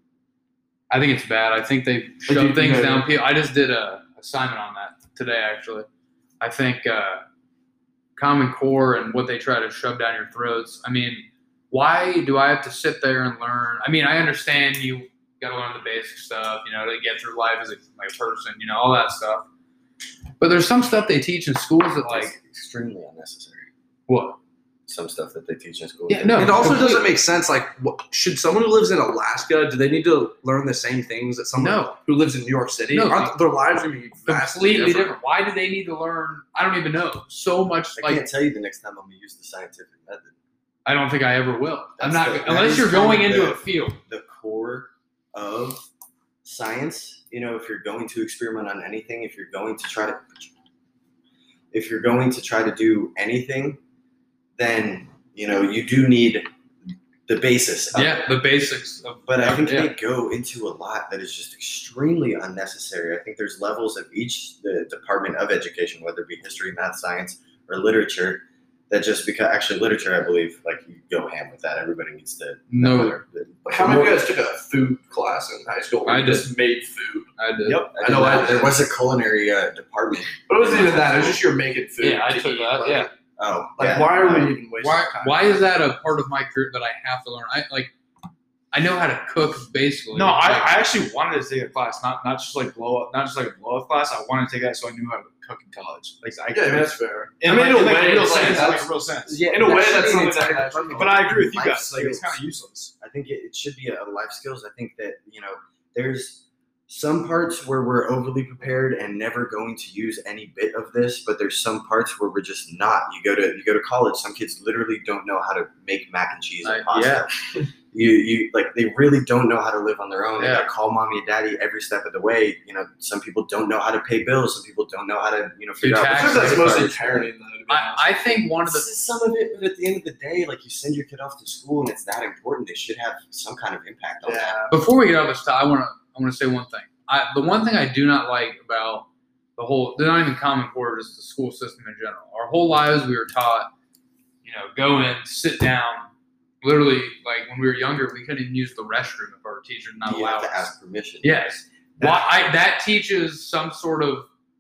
I think it's bad. I think they Like, shove you- things you know- down people. I just did a assignment on that today, actually. I think uh, Common Core and what they try to shove down your throats. I mean, why do I have to sit there and learn? I mean, I understand you got to learn the basic stuff, you know, to get through life as a, like a person, you know, all that stuff. But there's some stuff they teach in schools that, It's like, extremely unnecessary. what? Some stuff that they teach in school. Yeah, no. It also completely. doesn't make sense. Like, what, should someone who lives in Alaska, do they need to learn the same things that someone No. who lives in New York City? No. Aren't their lives going to be vastly Completely different? different. Why do they need to learn? I don't even know. So much, I like, can't tell you the next time I'm gonna use the scientific method. I don't think I ever will. I'm That's not, the- that unless is you're kind going of into the- a field. The core of science, you know, if you're going to experiment on anything, if you're going to try to, if you're going to try to do anything, then you know you do need the basis. Of Yeah, it. the basics of. But I think yeah. they go into a lot that is just extremely unnecessary. I think there's levels of each the Department of Education, whether it be history, math, science, or literature, that just because actually literature, I believe, like you go ham with that. Everybody needs to No. know their- Like, how many of you guys took a food class in high school where I you just made food? I did. Yep, I I know. did I not- did. there was a culinary uh, department. But it wasn't even that. It was just you're making food. Yeah, I to took eat. that. Like, Yeah. Oh, Like, yeah. why are we even wasting Why? time? Why is that a part of my career that I have to learn? I like. I know how to cook basically. No, I, Like, I actually wanted to take a class, not not just like blow up, not just like a blow up class. I wanted to take that so I knew how to cook in college. Like I Yeah, I mean, that's fair. in, I mean, like, in a in, like, way, real it's like sense, that's- like real sense. Yeah, In a that way, should that's be an not entire exactly- department. But I agree with you Life guys. Like it's skills. kind of useless. I think it, it should be a life skills. I think that, you know, there's some parts where we're overly prepared and never going to use any bit of this, but there's some parts where we're just not. You go to you go to college, some kids literally don't know how to make mac and cheese and Uh, pasta. You you like they really don't know how to live on their own. They Yeah. gotta call mommy and daddy every step of the way. You know, some people don't know how to pay bills, some people don't know how to, you know, figure out tax- I which think that's credit mostly cards. parenting, though. To be I, honest. I think one of the This is some of it, but at the end of the day, like you send your kid off to school and it's that important, they should have some kind of impact on that. Yeah. before we get off this topic, I want to I want to say one thing. I, the one thing I do not like about the whole, they're not even Common Core, just the school system in general. Our whole lives we were taught, you know, go in, sit down. Literally, like when we were younger, we couldn't even use the restroom if our teacher did not You allow have us. to ask permission. Yes. Why, I, that teaches some sort of,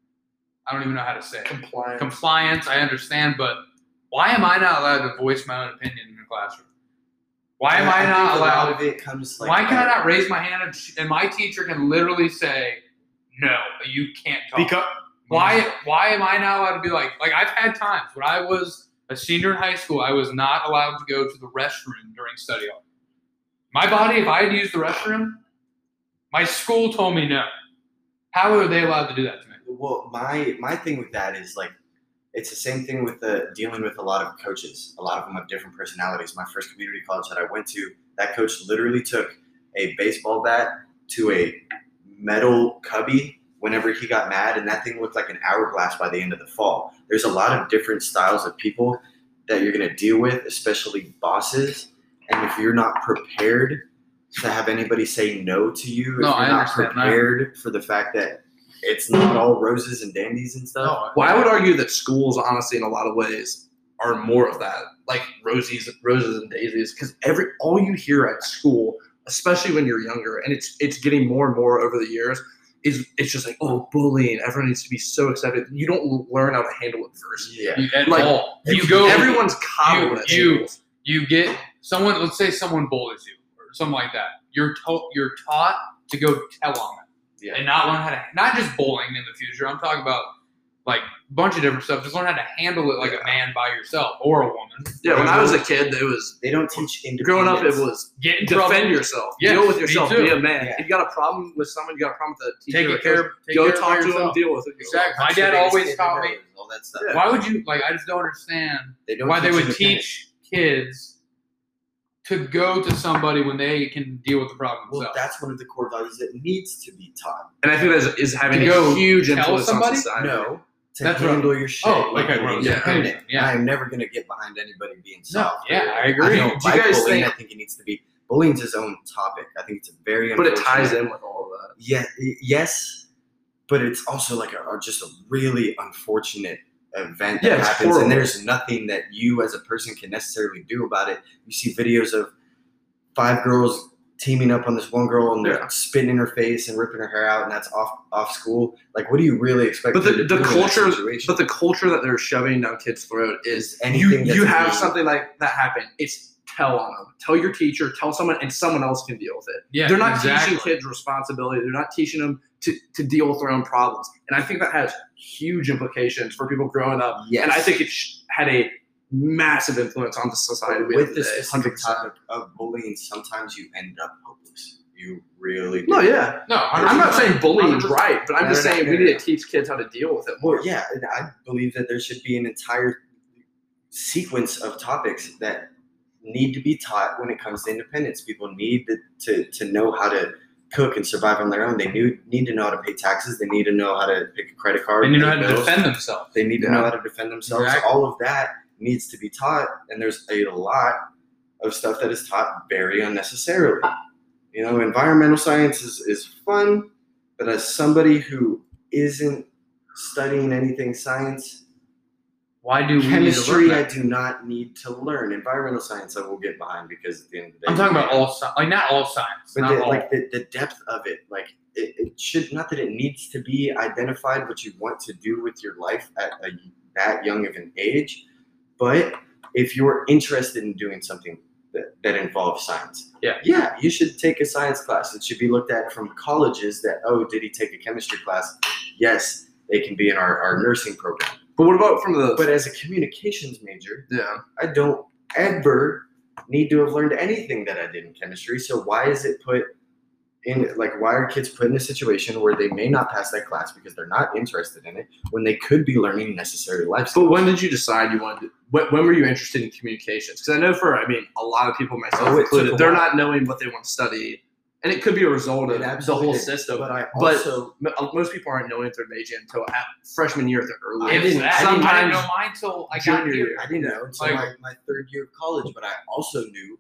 I don't even know how to say it. Compliance. Compliance, I understand, but why am I not allowed to voice my own opinion in the classroom? Why am I think not a lot allowed? of it comes like Why can I uh, not raise my hand and, sh- and my teacher can literally say, "No, you can't talk." Because why? Why am I not allowed to be like? Like I've had times when I was a senior in high school, I was not allowed to go to the restroom during study hall. My body, if I had used the restroom, my school told me no. How are they allowed to do that to me? The Well, my my thing with that is like, it's the same thing with the dealing with a lot of coaches. A lot of them have different personalities. My first community college that I went to, that coach literally took a baseball bat to a metal cubby whenever he got mad, and that thing looked like an hourglass by the end of the fall. There's a lot of different styles of people that you're going to deal with, especially bosses. And if you're not prepared to have anybody say no to you, if No, you're I not understand that. prepared for the fact that it's not all roses and dandies and stuff. No, Well, I would argue that schools, honestly, in a lot of ways, are more of that, like roses, roses and daisies, because every all you hear at school, especially when you're younger, and it's it's getting more and more over the years, is it's just like, oh, bullying. Everyone needs to be so accepted. You don't learn how to handle adversity. Yeah. You, at Like, all. You it's- go. Everyone's coddled you- at you- schools. You get someone. Let's say someone bullies you or something like that. You're to, You're taught to go tell on them. Yeah. And not learn how to, not just bullying in the future. I'm talking about like a bunch of different stuff. Just learn how to handle it like a man by yourself or a woman. Yeah, when I was a kid, it was They don't teach independence. growing up. It was Get in defend trouble. yourself, Yes, deal with me yourself, too. be a man. Yeah. If you got a problem with someone, you got a problem with a teacher, Take or it care. coach, Take go care of talk to them, yourself. deal with it. Exactly. My Punch the dad biggest always kid in taught the me. nose, all that stuff. Yeah. Why would you like? I just don't understand They don't why they teach would independence. teach kids to go to somebody when they can deal with the problem Well, themselves. that's one of the core values that needs to be taught. And I think that is having To a go huge tell influence somebody? on society. No, to That's right. handle your shit. Oh, like okay, being well, yeah. independent. Yeah. I am never going to get behind anybody being No, soft. yeah, I agree. I don't Do you like guys bullying. think- I think it needs to be bullying's its own topic. I think it's a very But it unfortunate- ties in with all of that. Yeah, y- yes, but it's also like a, a- just a really unfortunate event that Yeah, it's happens, horrible. and there's nothing that you as a person can necessarily do about it. You see videos of five girls teaming up on this one girl, and they're Yeah. spitting in her face and ripping her hair out, and that's off off school. Like, what do you really expect? But her the, to the do in that culture, situation? but the culture that they're shoving down kids' throat is Anything you. that's You have mean. something like that happen. It's tell on them. Tell your teacher. Tell someone, and someone else can deal with it. Yeah, They're not exactly. teaching kids responsibility. They're not teaching them to, to deal with their own problems. And I think that has huge implications for people growing up. Yes. And I think it sh- had a massive influence on the society we with have this today. specific topic of bullying, sometimes you end up hopeless. You really do. No, yeah. No, I'm not saying bullying's one hundred percent. right, but I'm No, just no, saying no, we no, need no. to teach kids how to deal with it more. Well, yeah, and I believe that there should be an entire sequence of topics that need to be taught when it comes to independence. People need to, to, to know how to cook and survive on their own. They need, need to know how to pay taxes. They need to know how to pick a credit card. And you know pay how to bills. defend themselves. They need to Yeah. know how to defend themselves. Exactly. All of that needs to be taught, and there's a lot of stuff that is taught very unnecessarily. You know, environmental science is, is fun, but as somebody who isn't studying anything science, Why do we chemistry need to I learn that? do not need to learn. Environmental science I will get behind because at the end of the day, I'm talking about all science, like not all science, but not the, all. like the, the depth of it, like it, it should not that it needs to be identified what you want to do with your life at a, that young of an age, but if you're interested in doing something that, that involves science, Yeah. yeah, you should take a science class. It should be looked at from colleges that, oh, did he take a chemistry class? Yes, they can be in our, our nursing program. But what about from the But as a communications major, yeah? I don't ever need to have learned anything that I did in chemistry. So why is it put in, like, why are kids put in a situation where they may not pass that class because they're not interested in it when they could be learning necessary life skills? But when did you decide you wanted to, when, when were you interested in communications? Because I know for, I mean, a lot of people, myself Oh, it took included, a they're while. not knowing what they want to study. And it could be a result It of the absolutely whole did. system. But I But also, m- most people aren't knowing if they're majoring until at freshman year at the I earliest. didn't- Exactly. I didn't Sometimes know mine till I got junior here. year. I didn't know until Like- my, my third year of college, but I also knew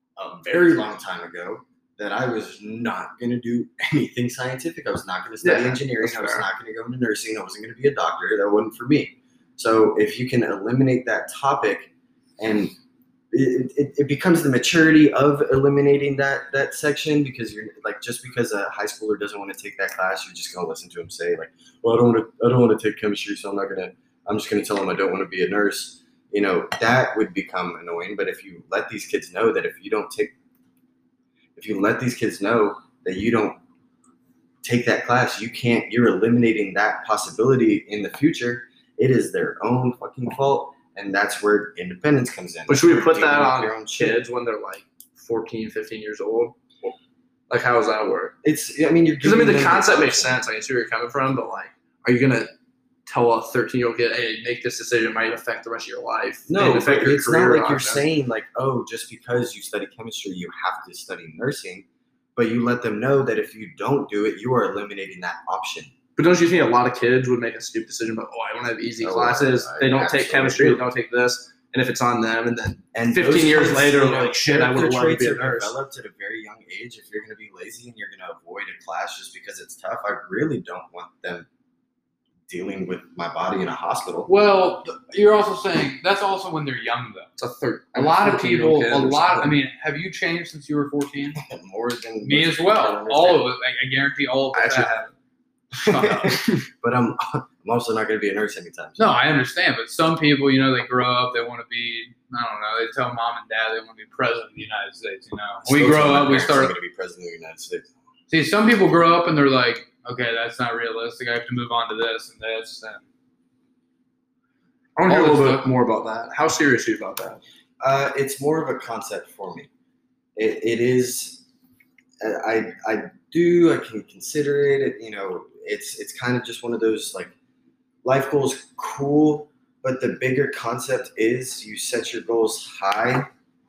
a very long time ago that I was not going to do anything scientific. I was not going to study Yeah, engineering. that's I was fair. not going to go into nursing. I wasn't going to be a doctor. That wasn't for me. So if you can eliminate that topic, and it, it, it becomes the maturity of eliminating that that section, because you're like, just because a high schooler doesn't want to take that class, you're just going to listen to him say like, well, I don't want to, I don't want to take chemistry, so I'm not going to, I'm just going to tell them I don't want to be a nurse. You know, that would become annoying. But if you let these kids know that if you don't take, if you let these kids know that you don't take that class, you can't, you're eliminating that possibility in the future. It is their own fucking fault. And that's where independence comes in. But should we You're put dealing that with on your own shit. kids when they're like fourteen, fifteen years old? Like, how does that work? It's, I mean, you're Because, I mean, giving the them concept makes option. sense. I can see where you're coming from, but, like, are you gonna tell a thirteen year old kid, hey, make this decision, it might affect the rest of your life? No, and affect but your it's career not like you're options? saying like, oh, just because you study chemistry, you have to study nursing. But you let them know that if you don't do it, you are eliminating that option. But don't you think a lot of kids would make a stupid decision about, oh, I don't have easy Oh, classes, I they don't take absolutely chemistry, do. they don't take this, and if it's on them, and then And fifteen those years kids, later, you know, like, shit, I would've character loved to be a traits are nurse. developed at a very young age. If you're going to be lazy and you're going to avoid a class just because it's tough, I really don't want them dealing with my body in a hospital. Well, th- you're also saying that's also when they're young, though. it's a third. A lot of people, kid a or lot. I something. mean, have you changed since you were fourteen? More than Me most as people well. understand. All of it. I, I guarantee all of I us. actually have. haven't. Shut up. But I'm I'm also not going to be a nurse anytime soon. No, I understand, but some people, you know, they grow up, they want to be. I don't know. They tell mom and dad they want to be president of the United States. You know, we Still grow tell my up, we parents I'm start. going to be president of the United States. See, some people grow up and they're like, okay, that's not realistic. I have to move on to this and this. And I want to hear a all little this bit stuff. more about that. How serious are you about that? Uh, it's more of a concept for me. It, it is. I I do. I can consider it. You know, it's it's kind of just one of those like life goals. Cool, but the bigger concept is you set your goals high.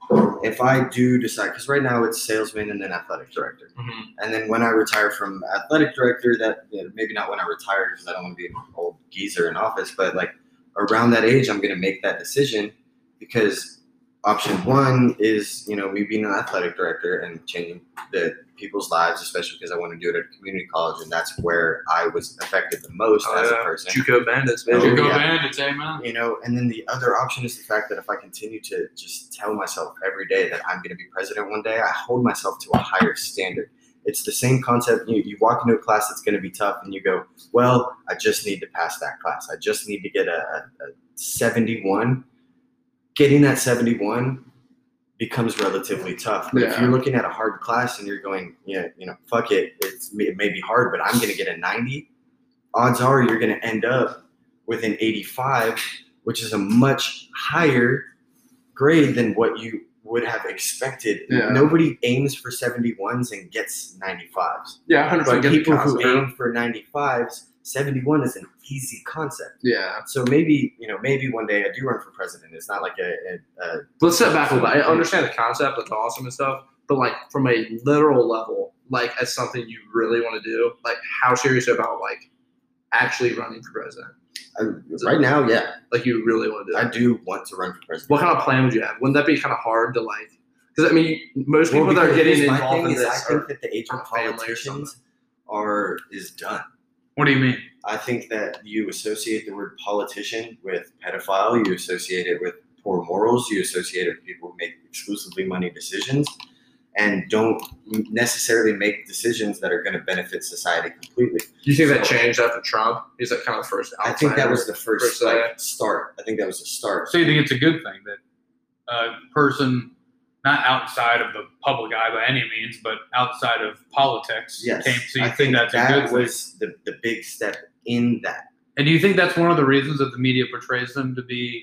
If I do decide, because right now it's salesman and then athletic director, Mm-hmm. and then when I retire from athletic director, that you know, maybe not when I retire because I don't want to be an old geezer in office, but like around that age, I'm going to make that decision because option one is, you know, me being an athletic director and changing the people's lives, especially because I want to do it at a community college, and that's where I was affected the most Oh, as yeah. a person. JUCO Bandits, Oh, baby. Go yeah. Bandits, eh, man? You know, and then the other option is the fact that if I continue to just tell myself every day that I'm going to be president one day, I hold myself to a higher standard. It's the same concept. You, you walk into a class that's going to be tough, and you go, well, I just need to pass that class. I just need to get a, a, a seventy-one. Getting that seventy-one becomes relatively tough. But if Yeah. you're looking at a hard class and you're going, yeah, you know, fuck it, it's it may be hard, but I'm going to get a ninety. Odds are you're going to end up with an eighty-five, which is a much higher grade than what you would have expected. Yeah. Nobody aims for seventy-ones and gets ninety-fives. Yeah, one hundred But percent get the people who concept. aim for ninety-fives, seventy-one is an easy concept. Yeah. So maybe, you know, maybe one day I do run for president. It's not like a, a, a Let's step back a little bit. I understand the concept, that's awesome and stuff, but like from a literal level, like as something you really want to do, like how serious are you about like actually running for president? I, right now, yeah, Like you really want to do I it? do want to run for president. What kind of plan would you have? Wouldn't that be kind of hard to like? Because I mean, most people Well, that are because getting here's my involved thing in is this I are think that the age of family or politicians are is done. What do you mean? I think that you associate the word politician with pedophile. You associate it with poor morals. You associate it with people who make exclusively money decisions and don't necessarily make decisions that are going to benefit society completely. Do you think that So- changed after Trump? He's like kind of the first I think that outsider. was the first per se. like, start. I think that was the start. So you think it's a good thing that a person not outside of the public eye by any means, but outside of politics Yes, came. So you I think that's that a good thing? was the, the big step in that. And do you think that's one of the reasons that the media portrays them to be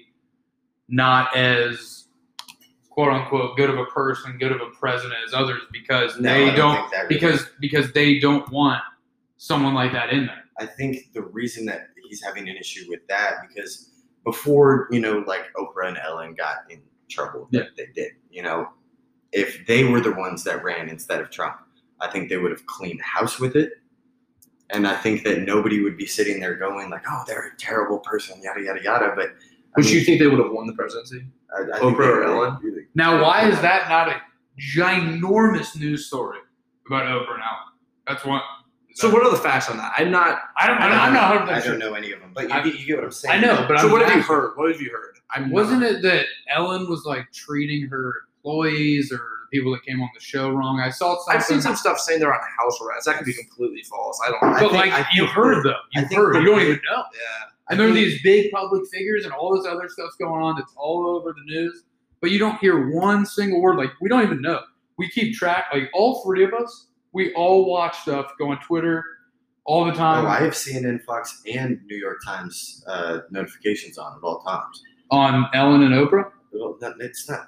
not as quote unquote good of a person, good of a president as others because No, they I don't don't, think that really- because because they don't want someone like that in there. I think the reason that he's having an issue with that because before, you know, like Oprah and Ellen got in trouble that they did, you know, if they were the ones that ran instead of Trump, I think they would have cleaned house with it. And I think that nobody would be sitting there going like, oh, they're a terrible person, yada, yada, yada. But I Would mean, you think they would have won the presidency? I, I think Oprah they or really- Ellen? really- Now, why is that not a ginormous news story about Oprah and Ellen? That's one. is So that- what are the facts on that? I'm not. I don't. I don't I'm not one hundred I percent don't sure. know any of them, but you, I- get, you get what I'm saying. I know, but So I'm what have you asking- heard? What have you heard? I'm Wasn't not- it that Ellen was like treating her employees or people that came on the show wrong? I saw something. I've seen some stuff saying they're on house arrest. That could be completely false. I don't. I but think- like I you think heard the- though, I you think heard. the- You don't even know. Yeah. And there are think- these big public figures and all this other stuff's going on that's all over the news, but you don't hear one single word. Like we don't even know. We keep track. Like all three of us, we all watch stuff, go on Twitter all the time. Oh, I have C N N, Fox, and New York Times uh, notifications on at all times. on Ellen and Oprah. Well, that- it's not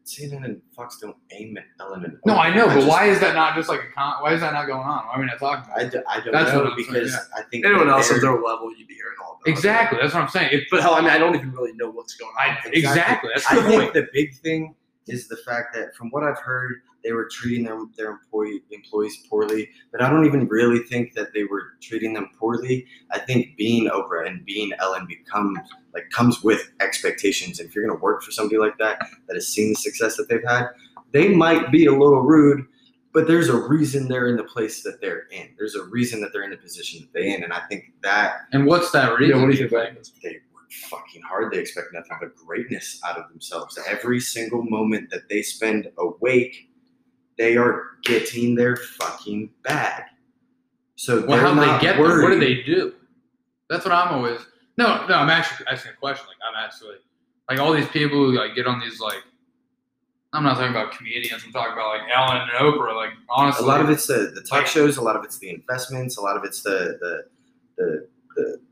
C N N and Fox don't aim at Ellen and No, Oprah. I know, but just- why is that not just like a con? Why is that not going on? Why are we not talking about I, it? d- I don't That's what know I'm saying, because yeah. I think Anyone that else at they're- their level, you'd be hearing all about it. Exactly. That's what I'm saying. If, But hell, I mean, I don't even really know what's going on. I, exactly. That's I the think point. the big thing is the fact that from what I've heard, they were treating their their employee employees poorly. But I don't even really think that they were treating them poorly. I think being Oprah and being Ellen becomes like comes with expectations. And if you're gonna work for somebody like that that has seen the success that they've had, they might be a little rude, but there's a reason they're in the place that they're in. There's a reason that they're in the position that they're in, and I think that And what's that reason? Yeah, what do you think about it? they work fucking hard. They expect nothing but greatness out of themselves. Every single moment that they spend awake, they are getting their fucking bag. So Well, they're how not they get there? What do worried. they do? That's what I'm always. No, no. I'm actually asking a question. Like I'm actually like all these people who like get on these like. I'm not talking about comedians. I'm talking about like Ellen and Oprah. Like honestly, A lot of it's the, the talk Like- shows. A lot of it's the investments. A lot of it's the the the, the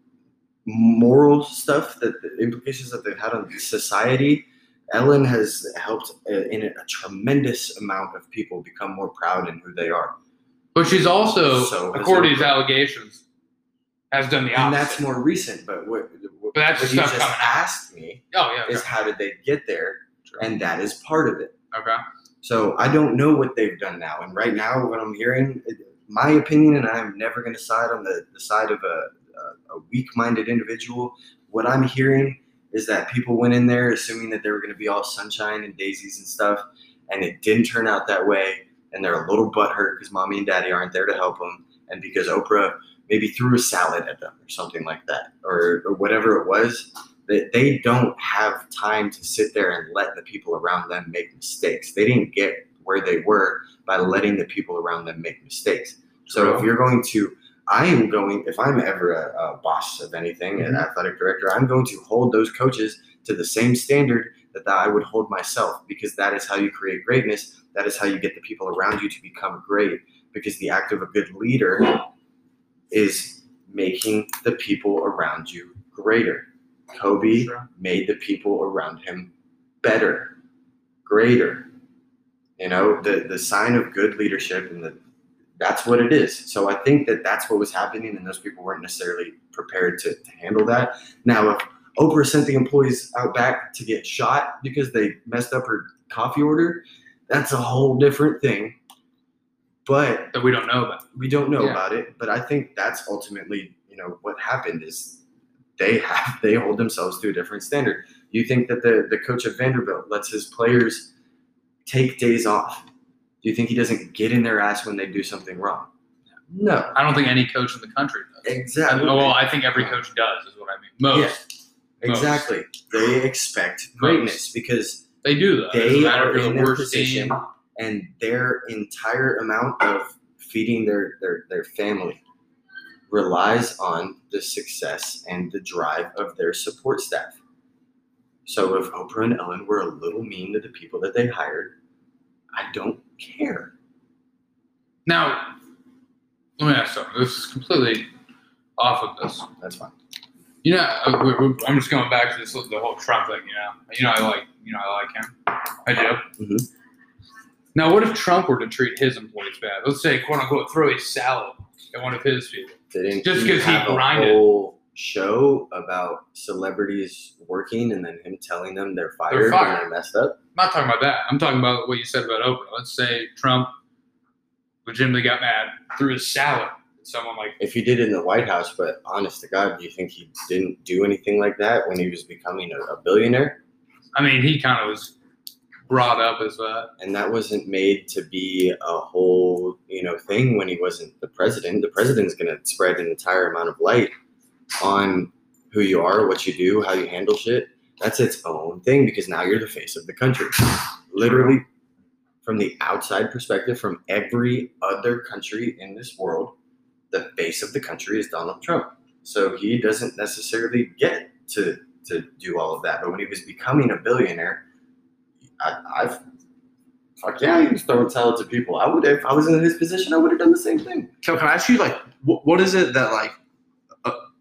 moral stuff, that the implications that they've had on society. Ellen has helped uh, in a tremendous amount of people become more proud in who they are. But she's also, So has according to these Oprah. allegations, has done the And opposite. that's more recent. But what, what, But that's what the you stuff just coming out. asked me Oh yeah. is Okay. how did they get there, and that is part of it. okay. So I don't know what they've done now. And right now, what I'm hearing, my opinion, and I'm never going to side on the, the side of a, a, a weak-minded individual. What I'm hearing is that people went in there assuming that they were going to be all sunshine and daisies and stuff, and it didn't turn out that way. And they're a little butthurt because mommy and daddy aren't there to help them, and because Oprah maybe threw a salad at them or something like that, or, or whatever it was. That they don't have time to sit there and let the people around them make mistakes. They didn't get where they were by letting the people around them make mistakes. So True. if you're going to, I am going, if I'm ever a, a boss of anything, an athletic director, I'm going to hold those coaches to the same standard that I would hold myself, because that is how you create greatness. That is how you get the people around you to become great, because the act of a good leader is making the people around you greater. Kobe Sure. made the people around him better, greater. You know, the, the sign of good leadership, and the, that's what it is. So I think that that's what was happening, and those people weren't necessarily prepared to, to handle that. Now, if Oprah sent the employees out back to get shot because they messed up her coffee order, that's a whole different thing. But That we don't know about. we don't know Yeah. about it. But I think that's ultimately, you know, what happened is they have they hold themselves to a different standard. You think that the, the coach of Vanderbilt lets his players take days off? Do you think he doesn't get in their ass when they do something wrong? No. I don't think any coach in the country does. Exactly. I- well, I think every coach does, is what I mean. Most. Yeah, exactly. They expect greatness because They do, though. It doesn't they matter are if you're in the their worst position, team. and their entire amount of feeding their, their, their family relies on the success and the drive of their support staff. So if Oprah and Ellen were a little mean to the people that they hired, I don't care. Now, let me ask something. This is completely off of this. That's fine. You know, uh, we- we- I'm just going back to this the whole Trump thing. You know, you know, I like, you know, I like him. I do. Mhm. Now, what if Trump were to treat his employees bad? Let's say, quote unquote, throw a salad at one of his people. Didn't Just 'cause he have grinded. a whole show about celebrities working and then him telling them they're fired, fired. when they messed up? I'm not talking about that. I'm talking about what you said about Oprah. Let's say Trump legitimately got mad, threw his salad at someone like. If he did it in the White House, but honest to God, do you think he didn't do anything like that when he was becoming a, a billionaire? I mean, he kind of was brought up as that. And that wasn't made to be a whole, you know, thing when he wasn't the president. The president's going to spread an entire amount of light on who you are, what you do, how you handle shit. That's its own thing, because now you're the face of the country. Literally, from the outside perspective, from every other country in this world, the face of the country is Donald Trump. So he doesn't necessarily get to, to do all of that. But when he was becoming a billionaire, I, I've, fuck yeah, he was throwing salads at people. I would have, if I was in his position, I would have done the same thing. So can I ask you, like, what, what is it that, like, uh,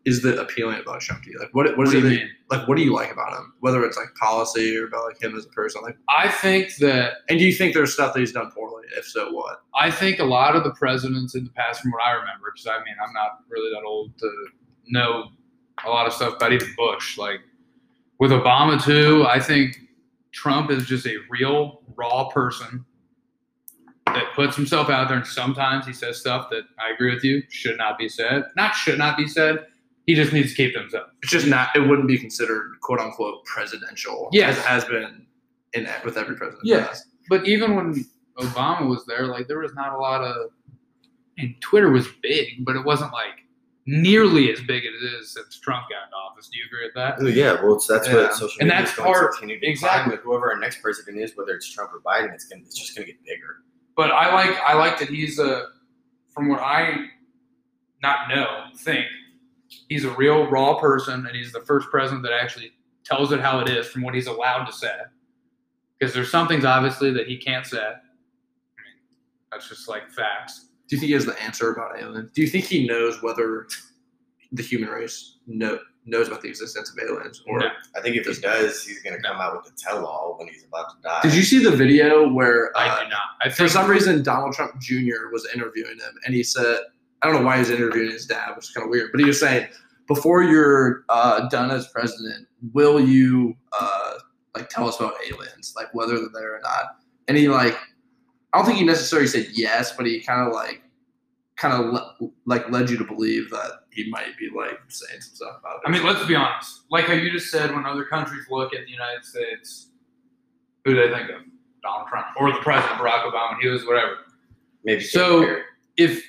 is the appealing about Trump to you? Like, what what What is do it? you that- mean? Like, what do you like about him? Whether it's like policy or about like him as a person. Like, I think that and do you think there's stuff that he's done poorly? If so, what? I think a lot of the presidents in the past, from what I remember, because I mean I'm not really that old to know a lot of stuff about even Bush. Like with Obama too, I think Trump is just a real raw person that puts himself out there, and sometimes he says stuff that I agree with you should not be said. Not should not be said. He just needs to keep to himself. It's just not. It wouldn't be considered quote unquote presidential. Yes. as it has been in with every president. Yes, but even when Obama was there, like there was not a lot of. And Twitter was big, but it wasn't like nearly as big as it is since Trump got into office. Do you agree with that? Oh, yeah, well, it's, that's Yeah. what social And media that's is going part- to continue to exactly. climb with whoever our next president is, whether it's Trump or Biden. It's gonna, it's just going to get bigger. But I like I like that he's a, from what I not know, think, he's a real raw person, and he's the first president that actually tells it how it is from what he's allowed to say. Because there's some things obviously that he can't say. I mean, that's just like facts. Do you think he has the answer about aliens? Do you think he knows whether the human race know, knows about the existence of aliens? Or No. I think if he does, he's going to come out with a tell-all when he's about to die. did you see the video where uh, I do not. I for think some reason Donald Trump Junior was interviewing him, and he said, I don't know why he was interviewing his dad, which is kind of weird, but he was saying, before you're uh, done as president, will you uh, like tell us about aliens, like whether they're there or not? And he like, I don't think he necessarily said yes, but he kind of like, kind of le- like led you to believe that he might be like saying some stuff about it. I mean, let's be honest. Like how you just said, when other countries look at the United States, who do they think of? Donald Trump or the president, Barack Obama. He was whatever. Maybe So- Katy Perry. If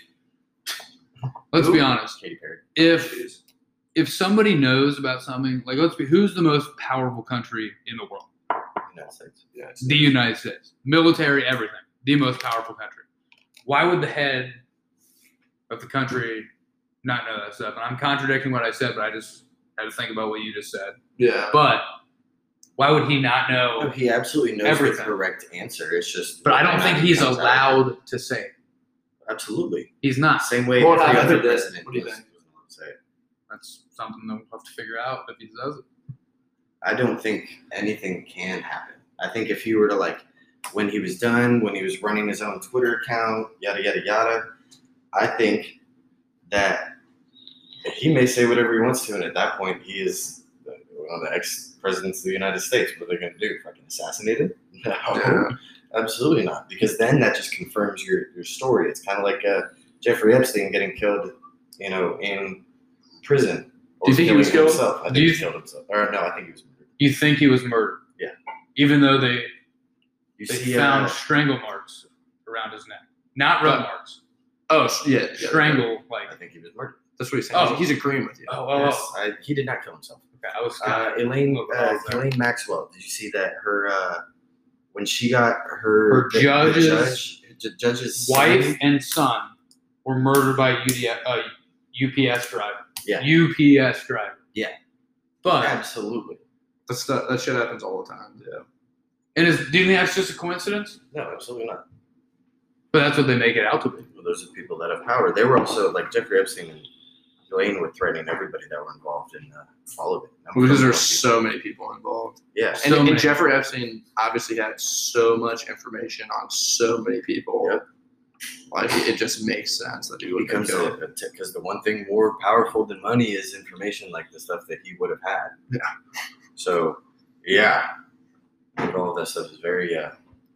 let's be honest, Katy Perry. if if somebody knows about something, like let's be, who's the most powerful country in the world? United States. yeah, The United States. Military, everything. The most powerful country. Why would the head of the country not know that stuff? And I'm contradicting what I said, but I just had to think about what you just said. yeah. But why would he not No, know? he absolutely knows Everything. the correct answer. It's just. But I don't whether or think not he he's comes out. allowed to say it. Absolutely. He's not. Same way What every happened other to this? president What do you was, think? was allowed to say it. That's something that we'll have to figure out if he does it. I don't think anything can happen. I think if he were to like, when he was done, when he was running his own Twitter account, yada yada yada, I think that he may say whatever he wants to, and at that point, he is the- one of the ex-presidents of the United States. What are they going to do? Fucking assassinate him? No, Yeah. absolutely not. Because then that just confirms your, your story. It's kind of like uh, Jeffrey Epstein getting killed, you know, in prison. Do you think he was killing killed? Himself. I think Do you- he killed himself. Or no, I think he was murdered. You think he was murdered? Yeah. Even though they, You they see, found uh, strangle marks around his neck. Not red But- marks. Oh, s- yeah. yeah Strangle, I like. think he was murdered. That's what he's saying. Oh. He's agreeing with you. Oh, well, Yes, I, he did not kill himself. okay. I was. Uh, Elaine, Look, uh, oh, there. Elaine Maxwell. Did you see that? Her uh, when she got her Her the- the judge's- judge, ju- judge's wife son- and son were murdered by a U D, uh, U P S driver. Yeah. U P S driver. Yeah. But Absolutely. That stuff, that shit happens all the time. Yeah. and is, do you think that's just a coincidence? No, absolutely not. But that's what they make it out to be. Well, those are people that have power. They were also like Jeffrey Epstein and Elaine were threatening everybody that were involved in uh, all of it. Because there's so many people involved. yeah. And, So and many. Jeffrey Epstein obviously had so much information on so many people. Yep. Like, it just makes sense that he would becomes have a killed. because the one thing more powerful than money is information like the stuff that he would have had. Yeah. So, yeah, I think all of that stuff is very. Uh,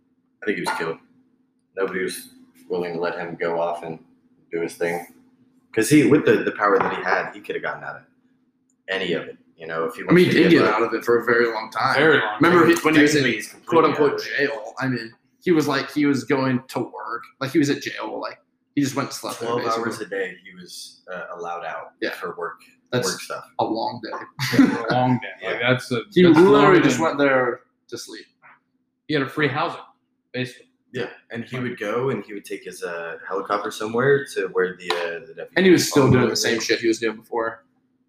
I think he was killed. Nobody was willing to let him go off and do his thing because he, with the, the power that he had, he could have gotten out of any of it. You know, if he. I mean, he wants did to get give up- out of it for a very long time. Very long. Remember he, when he was in Technically, he's completely quote out unquote of it. jail? I mean, he was like, he was going to work. Like, he was at jail. Like, he just went and slept there, Twelve basically. hours a day, he was uh, allowed out Yeah. for work That's work stuff. a long day. For a long day. Like that's a. He that's literally longer just than- went there to sleep. He had a free housing, basically. Yeah, and he would go and he would take his uh, helicopter somewhere to where the uh, the deputy And he was still phone doing the was. same shit he was doing before.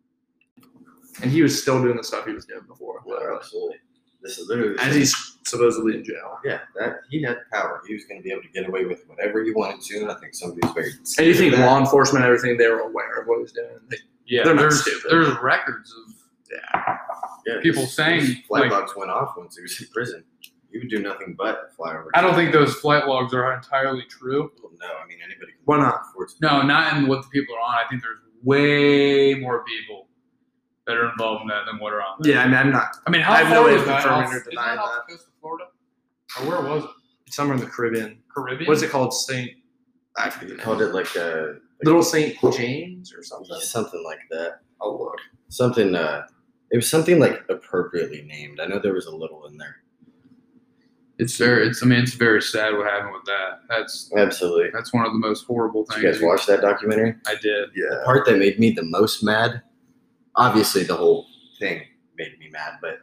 And he was still doing the stuff he was doing before. Yeah, literally. absolutely. This is literally. the And same- he's supposedly in jail. yeah, that he had power. He was going to be able to get away with whatever he wanted to, and I think somebody was very. scared And you think of that. law enforcement, everything, they were aware of what he was doing. They, Yeah, They're not there's stupid. there's records of Yeah. Yeah, people his- saying, his flight like- logs went off once he was in prison. He would do nothing but fly over. I don't to- think those flight logs are entirely true. Well, no, I mean anybody. Can Why not? afford to- No, not in what the people are on. I think there's way more people that are involved in that than what are on there. Yeah, I mean, I'm not. I mean, how I have far no way was of that? confirming Off, or isn't denying that off that. the coast of Florida? Or where was it? Somewhere in the Caribbean. Caribbean? What's it called? Saint. I forget They the called name. it like a Little Saint James or something. something like that. I'll look. Something. Uh, it was something like appropriately named. I know there was a little in there. It's very. It's. I mean, it's very sad what happened with that. That's Absolutely. that's one of the most horrible Did things. you guys watch that documentary? I did. The Yeah. part that made me the most mad, obviously the whole thing made me mad, but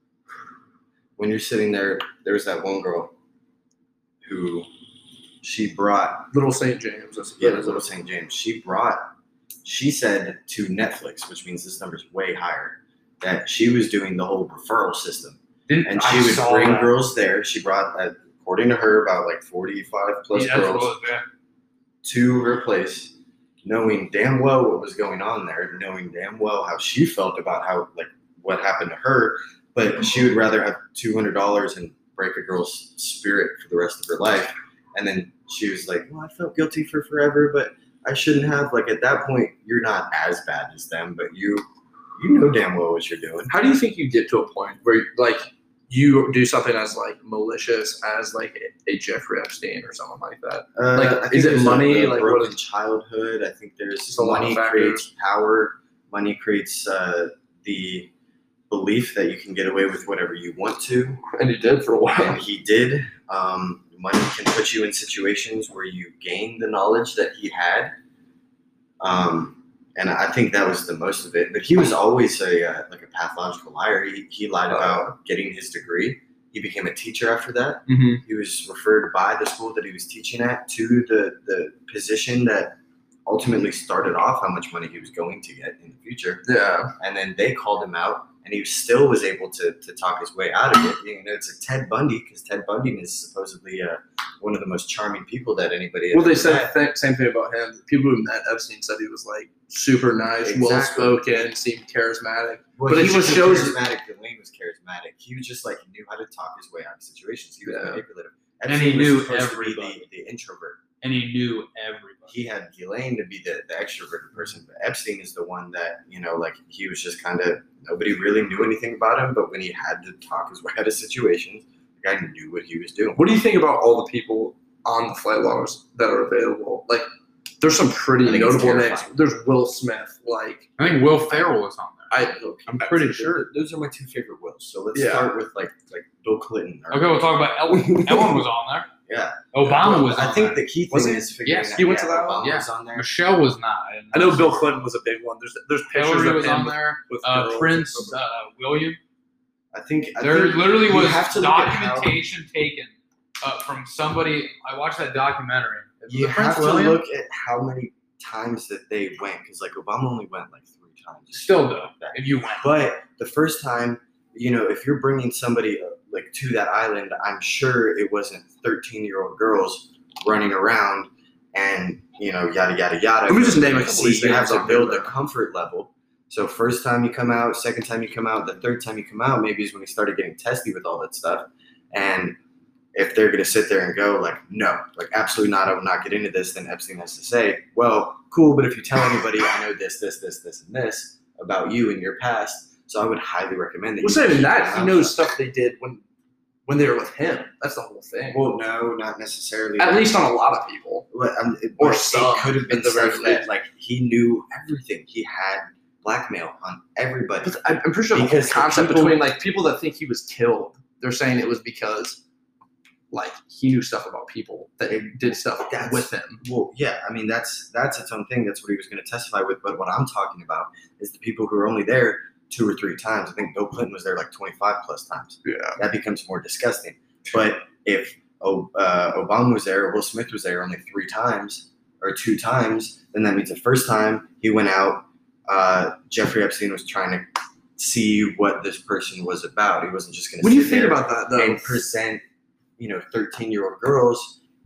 when you're sitting there, there was that one girl who she brought, Little Saint James. That's yeah, Little Saint James, she brought, she said to Netflix, which means this number's way higher, that she was doing the whole referral system. Didn't And I she would saw bring that. girls there. She brought, uh, according to her, about like forty-five plus Yeah, that's girls what it was, yeah. to her place, knowing damn well what was going on there, knowing damn well how she felt about how like what happened to her, but she would rather have two hundred dollars and break a girl's spirit for the rest of her life. And then she was like, "Well, I felt guilty for forever, but I shouldn't have." Like at that point, you're not as bad as them, but you you know damn well what you're doing. How do you think you get to a point where like you do something as like malicious as like a, a Jeffrey Epstein or something like that? Uh, Like, I think is it there's a- money? a Like, what broken is- childhood. I think there's Just a lot of money factors. creates power. Money creates uh, the belief that you can get away with whatever you want to, And you did for a and while. he did. Um, money can put you in situations where you gain the knowledge that he had, um, and I think that was the most of it. But he was always a uh, like a pathological liar. He he lied about getting his degree. He became a teacher after that. Mm-hmm. He was referred by the school that he was teaching at to the, the position that ultimately started off how much money he was going to get in the future. Yeah. And then they called him out, and he still was able to, to talk his way out of it. You know, it's like Ted Bundy, because Ted Bundy is supposedly uh, one of the most charming people that anybody Well, they ever said met. the same thing about him. People who met Epstein said he was like super nice, Exactly. well spoken, seemed charismatic. Well, but he it was just shows- charismatic. Delane was charismatic. He was just like, he knew how to talk his way out of situations. He was Yeah. manipulative. And he Epstein was knew supposed to be everybody. the, the introvert. And he knew everybody. He had Ghislaine to be the, the extroverted person, but Epstein is the one that, you know, like he was just kind of, nobody really knew anything about him, but when he had to talk his way out of situations, the guy knew what he was doing. What do you think about all the people on the flight logs that are available? Like, there's some pretty I think it's notable names. terrifying. There's Will Smith. Like, I think Will Ferrell was on there. I I'm pretty Th- sure. th- Those are my two favorite Wills. So let's Yeah. start with like like Bill Clinton. or- Okay, we'll talk about Ellen. Ellen was on there. Yeah. Obama was on I think there. the key Was thing he? is figuring Yes, out. he went yeah, to that Obama one? was on there. Michelle was not. didn't I know Bill Clinton was a big one. There's there's pictures Hillary of was him on there. with Uh, girls Prince and stuff. uh, William. I think I There think literally you was have to look at how- documentation taken uh, from somebody. I watched that documentary. Was You it Prince have to William? look at how many times that they went, because like Obama only went like three times. Still though, if you went. But the first time, you know, if you're bringing somebody uh, like to that island, I'm sure it wasn't thirteen year old girls running around and, you know, yada, yada, yada. Let me just name a couple See, of these you have names to on build there. a comfort level. So first time you come out, second time you come out, the third time you come out, maybe is when we started getting testy with all that stuff. And if they're going to sit there and go like, no, like absolutely not, I will not get into this, then Epstein has to say, well, cool, but if you tell anybody I know this, this, this, this, and this about you and your past, so I would highly recommend that. Well, you not even keep that. your He mouth knows shut. stuff they did when when they were with him. That's the whole thing. Well, no, not necessarily. At least on a lot of people. But, um, it, Or but some, it could have been at the very stuff that least. like he knew everything. He had blackmail on everybody. But I'm I'm pretty sure the whole Because the concept people- between like people that think he was killed, they're saying it was because like he knew stuff about people that did stuff That's- with him. Well, yeah, I mean that's that's its own thing. That's what he was going to testify with. But what I'm talking about is the people who are only there two or three times. I think Bill Clinton was there like twenty-five plus times. Yeah. That becomes more disgusting. But if oh, uh, Obama was there or Will Smith was there only three times or two times, then that means the first time he went out, uh, Jeffrey Epstein was trying to see what this person was about. He wasn't just going to. When you think about that though, and present, you know, thirteen-year-old girls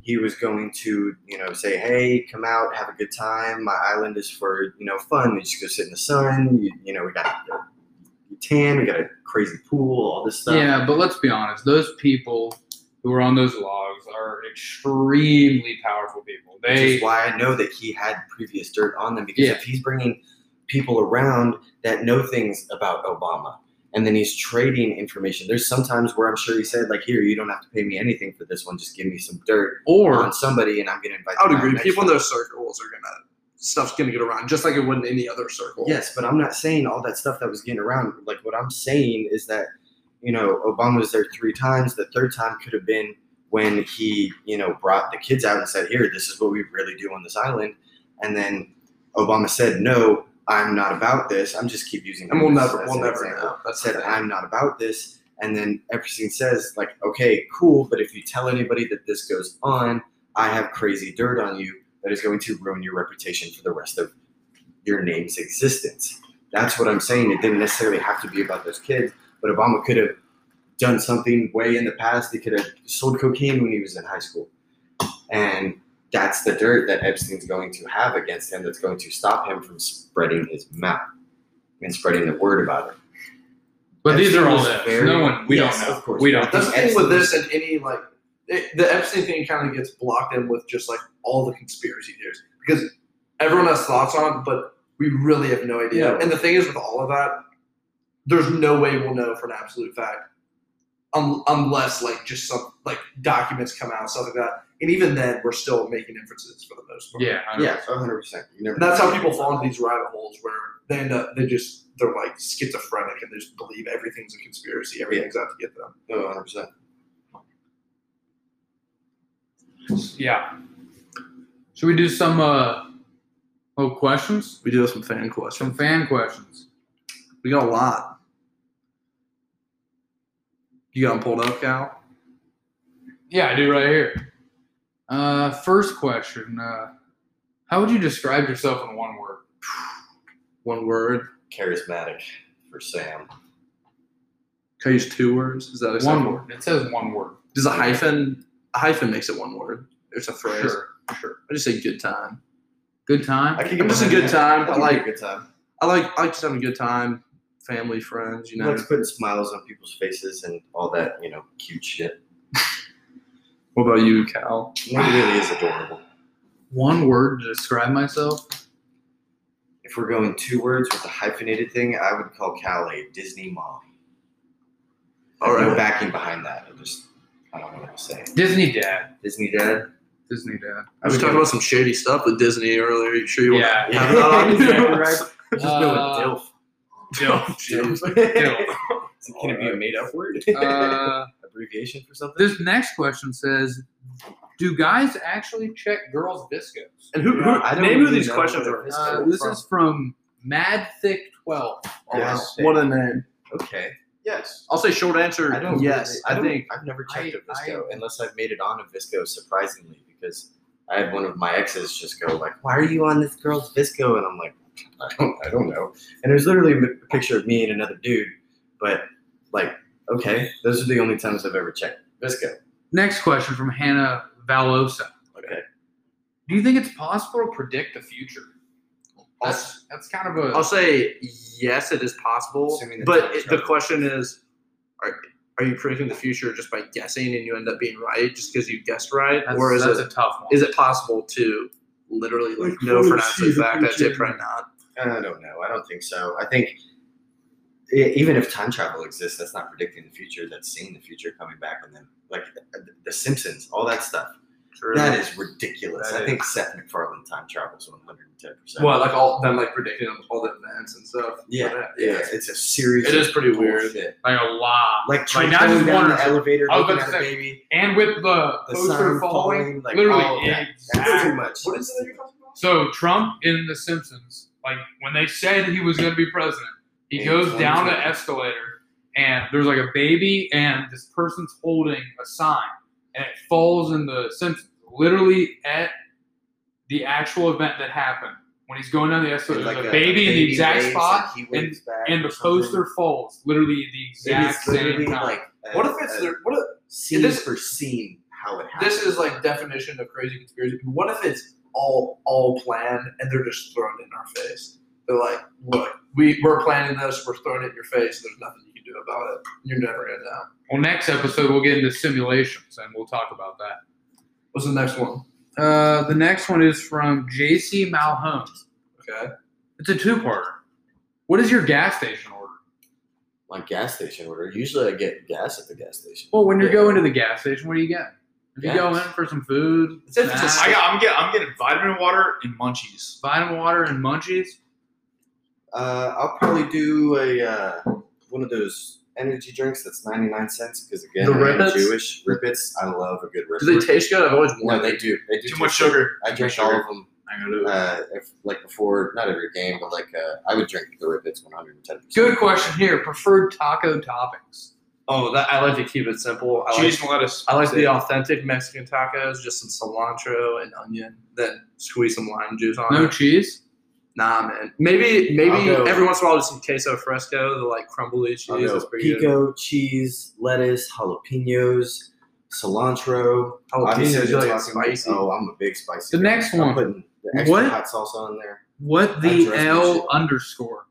he was going to, you know, say, hey, come out, have a good time. My island is for, you know, fun. We just go sit in the sun. You, you know, we got a tan. We got a crazy pool, all this stuff. Yeah, but let's be honest. Those people who are on those logs are extremely powerful people. They, Which is why I know that he had previous dirt on them. Because Yeah. if he's bringing people around that know things about Obama, and then he's trading information. There's sometimes where I'm sure he said, like, here, you don't have to pay me anything for this one. Just give me some dirt or on somebody, and I'm going to invite I would them around agree. next People in time. those circles are gonna stuff's gonna get around just like it would in any other circle. Yes, but I'm not saying all that stuff that was getting around. Like, what I'm saying is that, you know, Obama was there three times. The third time could have been when he, you know, brought the kids out and said, here, this is what we really do on this island. And then Obama said, no, I'm not about this. I'm just keep using And we'll him never, as we'll an never example. know. That's Said, the thing. I'm not about this. And then Epstein says, like, okay, cool, but if you tell anybody that this goes on, I have crazy dirt on you that is going to ruin your reputation for the rest of your name's existence. That's what I'm saying. It didn't necessarily have to be about those kids, but Obama could have done something way in the past. He could have sold cocaine when he was in high school. And that's the dirt that Epstein's going to have against him that's going to stop him from spreading his mouth and spreading the word about it. but these are all Epstein was ifs. very- No one. We Yes, don't know. of course. We don't. That's the thing Epstein with was- this and any like it, the Epstein thing kind of gets blocked in with just like all the conspiracy theories because everyone has thoughts on it, but we really have no idea. Yeah. And the thing is with all of that, there's no way we'll know for an absolute fact um, unless like just some like documents come out, stuff like that. And even then, we're still making inferences for the most part. Yeah. Yeah, one hundred percent. You never And that's know. how people fall into these rabbit holes where they end up, they just, they're like schizophrenic and they just believe everything's a conspiracy, everything's out to get them. Oh, one hundred percent. Yeah. Should we do some uh oh questions? We do have some fan questions. Some fan questions. We got a lot. You got them pulled up, Cal? Yeah, I do right here. Uh, first question. Uh, how would you describe yourself in one word? One word. Charismatic for Sam. Can I use two words? Is that One acceptable? word. It says one word. Does a hyphen, a hyphen makes it one word. It's a phrase. Sure. Sure. I just say good time. Good time. I can I'm get just a behind good that. time. I I can like- get a good time. I like, I like just having a good time. Family, friends, you He know. likes putting smiles on people's faces and all that, you know, cute shit. What about you, Cal? It really is adorable. One word to describe myself. If we're going two words with the hyphenated thing, I would call Cal a Disney mom. All No right. backing behind that. I just, I don't know what to say. Disney dad. Disney dad. Disney dad. I was talking about some shady stuff with Disney earlier. You sure you want Yeah. to have that on? Exactly right. Just go with Uh, DILF. Dilf. DILF. Dilf. Is it going to be a made-up word? Uh, Abbreviation for something? this next question says, "Do guys actually check girls' Viscos?" And who, who I don't name who really these know questions where are? this Uh, from. this is from Mad Thick twelve. Yes. What a name. Okay. Yes. I'll say short answer. I don't. yes, really- I, don't- think. I've never checked I- a Visco I- unless I've made it on a Visco. Surprisingly, because I had one of my exes just go like, "Why are you on this girl's Visco?" And I'm like, "I don't, I don't know." And it was literally a picture of me and another dude. But like, okay, those are the only times I've ever checked Visco. Next question from Hannah Valosa. Okay. Do you think it's possible to predict the future? That's that's kind of a I'll say yes, it is possible. Assuming the But time it, the travel. question is, are are you predicting the future just by guessing and you end up being right just because you guessed right, that's, or is that's it a tough one. is it possible to literally like Like, know for an foresee absolute the fact that future. it's probably not? I don't know. I don't think so. I think e- even if time travel exists, that's not predicting the future. That's seeing the future coming back, and then like the, the Simpsons, all that stuff. That is ridiculous. That I is. think Seth MacFarlane time travels one hundred ten percent. Well, like all them like predicting all the events and stuff. Yeah, But, uh, yeah, it's a series. It of is pretty weird. bullshit. like a lot. Like Trump not going just down one the or two. elevator, I was looking about at to a say, baby, And with the, the poster sun falling, falling, like literally all of that. It's exact- too much. What is it that you're talking about? So Trump in The Simpsons, like when they said he was going to be president, he In goes down the twenty twenty. escalator and there's like a baby and this person's holding a sign and it falls in The Simpsons, literally at the actual event that happened. When he's going down the escalator, Like there's a, a baby in the baby exact waves spot and he and, waves back and or the something. poster falls literally at the It exact is same literally time. like a, What if it's a their what if scene it is- for scene how it happened. This is like definition of crazy conspiracy. What if it's all all planned and they're just throwing it in our face? They're like, look, we we're planning this. We're throwing it in your face. There's nothing you can do about it. You're never gonna know. Well, next episode we'll get into simulations and we'll talk about that. What's the next one? Uh, the next one is from J C Malhone. Okay. It's a two-parter. What is your gas station order? My gas station order. Usually I get gas at the gas station. Well, when you're Yeah. going to the gas station, what do you get? If you go in Gas. for some food, It's interesting. snacks, I got, I'm getting I'm getting vitamin water and munchies. vitamin water, and munchies. Uh, I'll probably do a uh, one of those energy drinks that's ninety-nine cents because again, The I am Rip-Its? Jewish. Rippets, I love a good Rip. Do they taste good? I've always No, wanted. they do. They do. Too taste much good. sugar. I Too drink much all sugar. of them. I'm gonna do it. Uh, if, like before, not every game, but like uh, I would drink the Rippets one hundred ten percent. Good question here. Preferred taco toppings. Oh, that, I like to keep it simple. I like, Cheese and lettuce. I like the authentic Mexican tacos, just some cilantro and onion, then squeeze some lime juice on No it. cheese. Nah, man. Maybe maybe I'll go- every once in a while just some queso fresco, the like crumbly cheese. I'll go That's pretty good. pico, cheese, lettuce, jalapenos, cilantro. Obviously, Jalapenos, you they're like talking- spicy. Oh, I'm a big spicy. The guy. next I'm one. putting the extra What? hot sauce on there. What I the dress my L shit. underscore?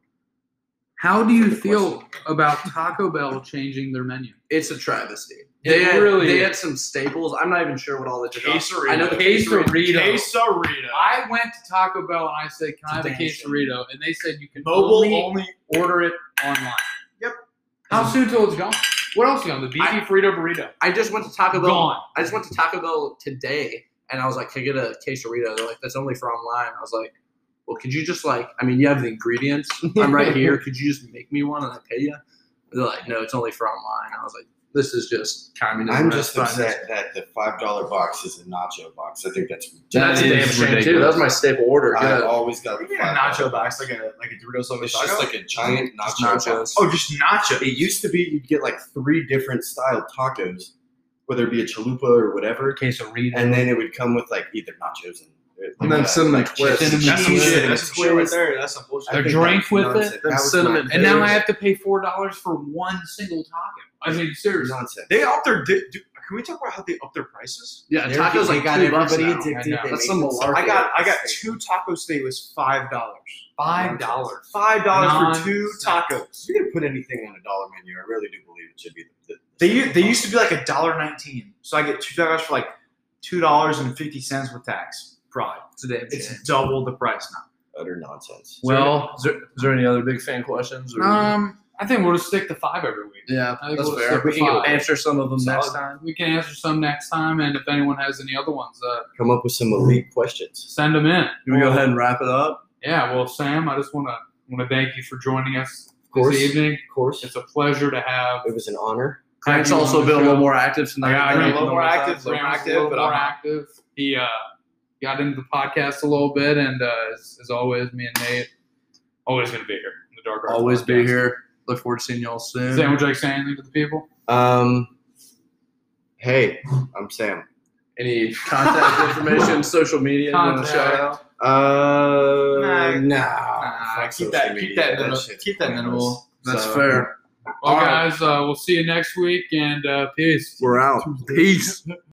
How do you Good feel question. about Taco Bell changing their menu? It's a travesty. It They had, really they is. had some staples. I'm not even sure what all they took off. Quesarito. I know the Quesarito. quesarito. Quesarito. I went to Taco Bell and I said, "Can I have a Damn shame. quesarito?" And they said you can Mobile only, only. order it online. Yep. How soon till it's gone? What else is gone? The beefy I- Frito burrito. I just went to Taco Bell. Gone. I just went to Taco Bell today, and I was like, "Can I get a quesarito?" They're like, "That's only for online." I was like, "Well, could you just like? I mean, you have the ingredients. I'm right here. Could you just make me one and I pay you?" They're like, "No, it's only for online." I was like, "This is just communism." I'm at just its finest. upset that the five dollar box is a nacho box. I think that's That's a That damn is shame too. ridiculous. That was my staple order. I Good. always got We the get a five nacho box, like a like a Doritos over It's taco. just like a giant nacho Just nachos. box. Oh, just nachos. It used to be you'd get like three different style tacos, whether it be a chalupa or whatever, Quesarito. and then it would come with like either nachos and And then cinnamon like twist. cinnamon Cinnamon That's some cheese. shit. cinnamon That's some shit right twist. there. That's some bullshit. I A think drink that's with it? nonsense. Then That was cinnamon my- and now I Cheers. have to pay four dollars for one single taco. I mean, seriously. nonsense. They up their. Di- do, can we talk about how they up their prices? Yeah, They're- tacos they like got two bucks everybody now. addicted. I know. They That's make some them malarkey. I got I got It's two tacos today. It was five dollars. Five dollars. Five dollars for two Nonsense. tacos. You can put anything on a dollar menu. I really do believe it should be the. the They u- they used to be like a dollar nineteen. So I get two tacos for like two dollars and fifty cents with tax. Probably. It's a damn It's shame. double the price now. utter nonsense. Well, Is there, is there any other big fan questions? Or? um, I think we'll just stick to five every week. yeah, I think that's we'll fair. stick We with can five. answer some of them Solid. next time. We can answer some next time, and if anyone has any other ones, uh, Come up with some elite questions. send them in. Can we go ahead and wrap it up? Yeah. Well, Sam, I just want to want to thank you for joining us course. this evening. Of course, It's a pleasure to have. it was an honor. Crank's you on also the been a show. little more active tonight. Yeah, I than got a he little normally more does. active, Graham was active, a little but more I'm- active. He uh, got into the podcast a little bit, and uh, as, as always, me and Nate always going to be here in the Dark Arts Always be Podcast. here. Look forward to seeing y'all soon. Sam, would you like to say anything to the people? Um, hey, I'm Sam. Any contact information, social media you want to Contact. shout out? Uh, Nah. nah. Nah, fuck keep social that- keep media. that minimal- shit's keep that pointless. minimal. That's So, fair. Well, All right. guys, uh, we'll see you next week, and uh, peace. We're out. Peace.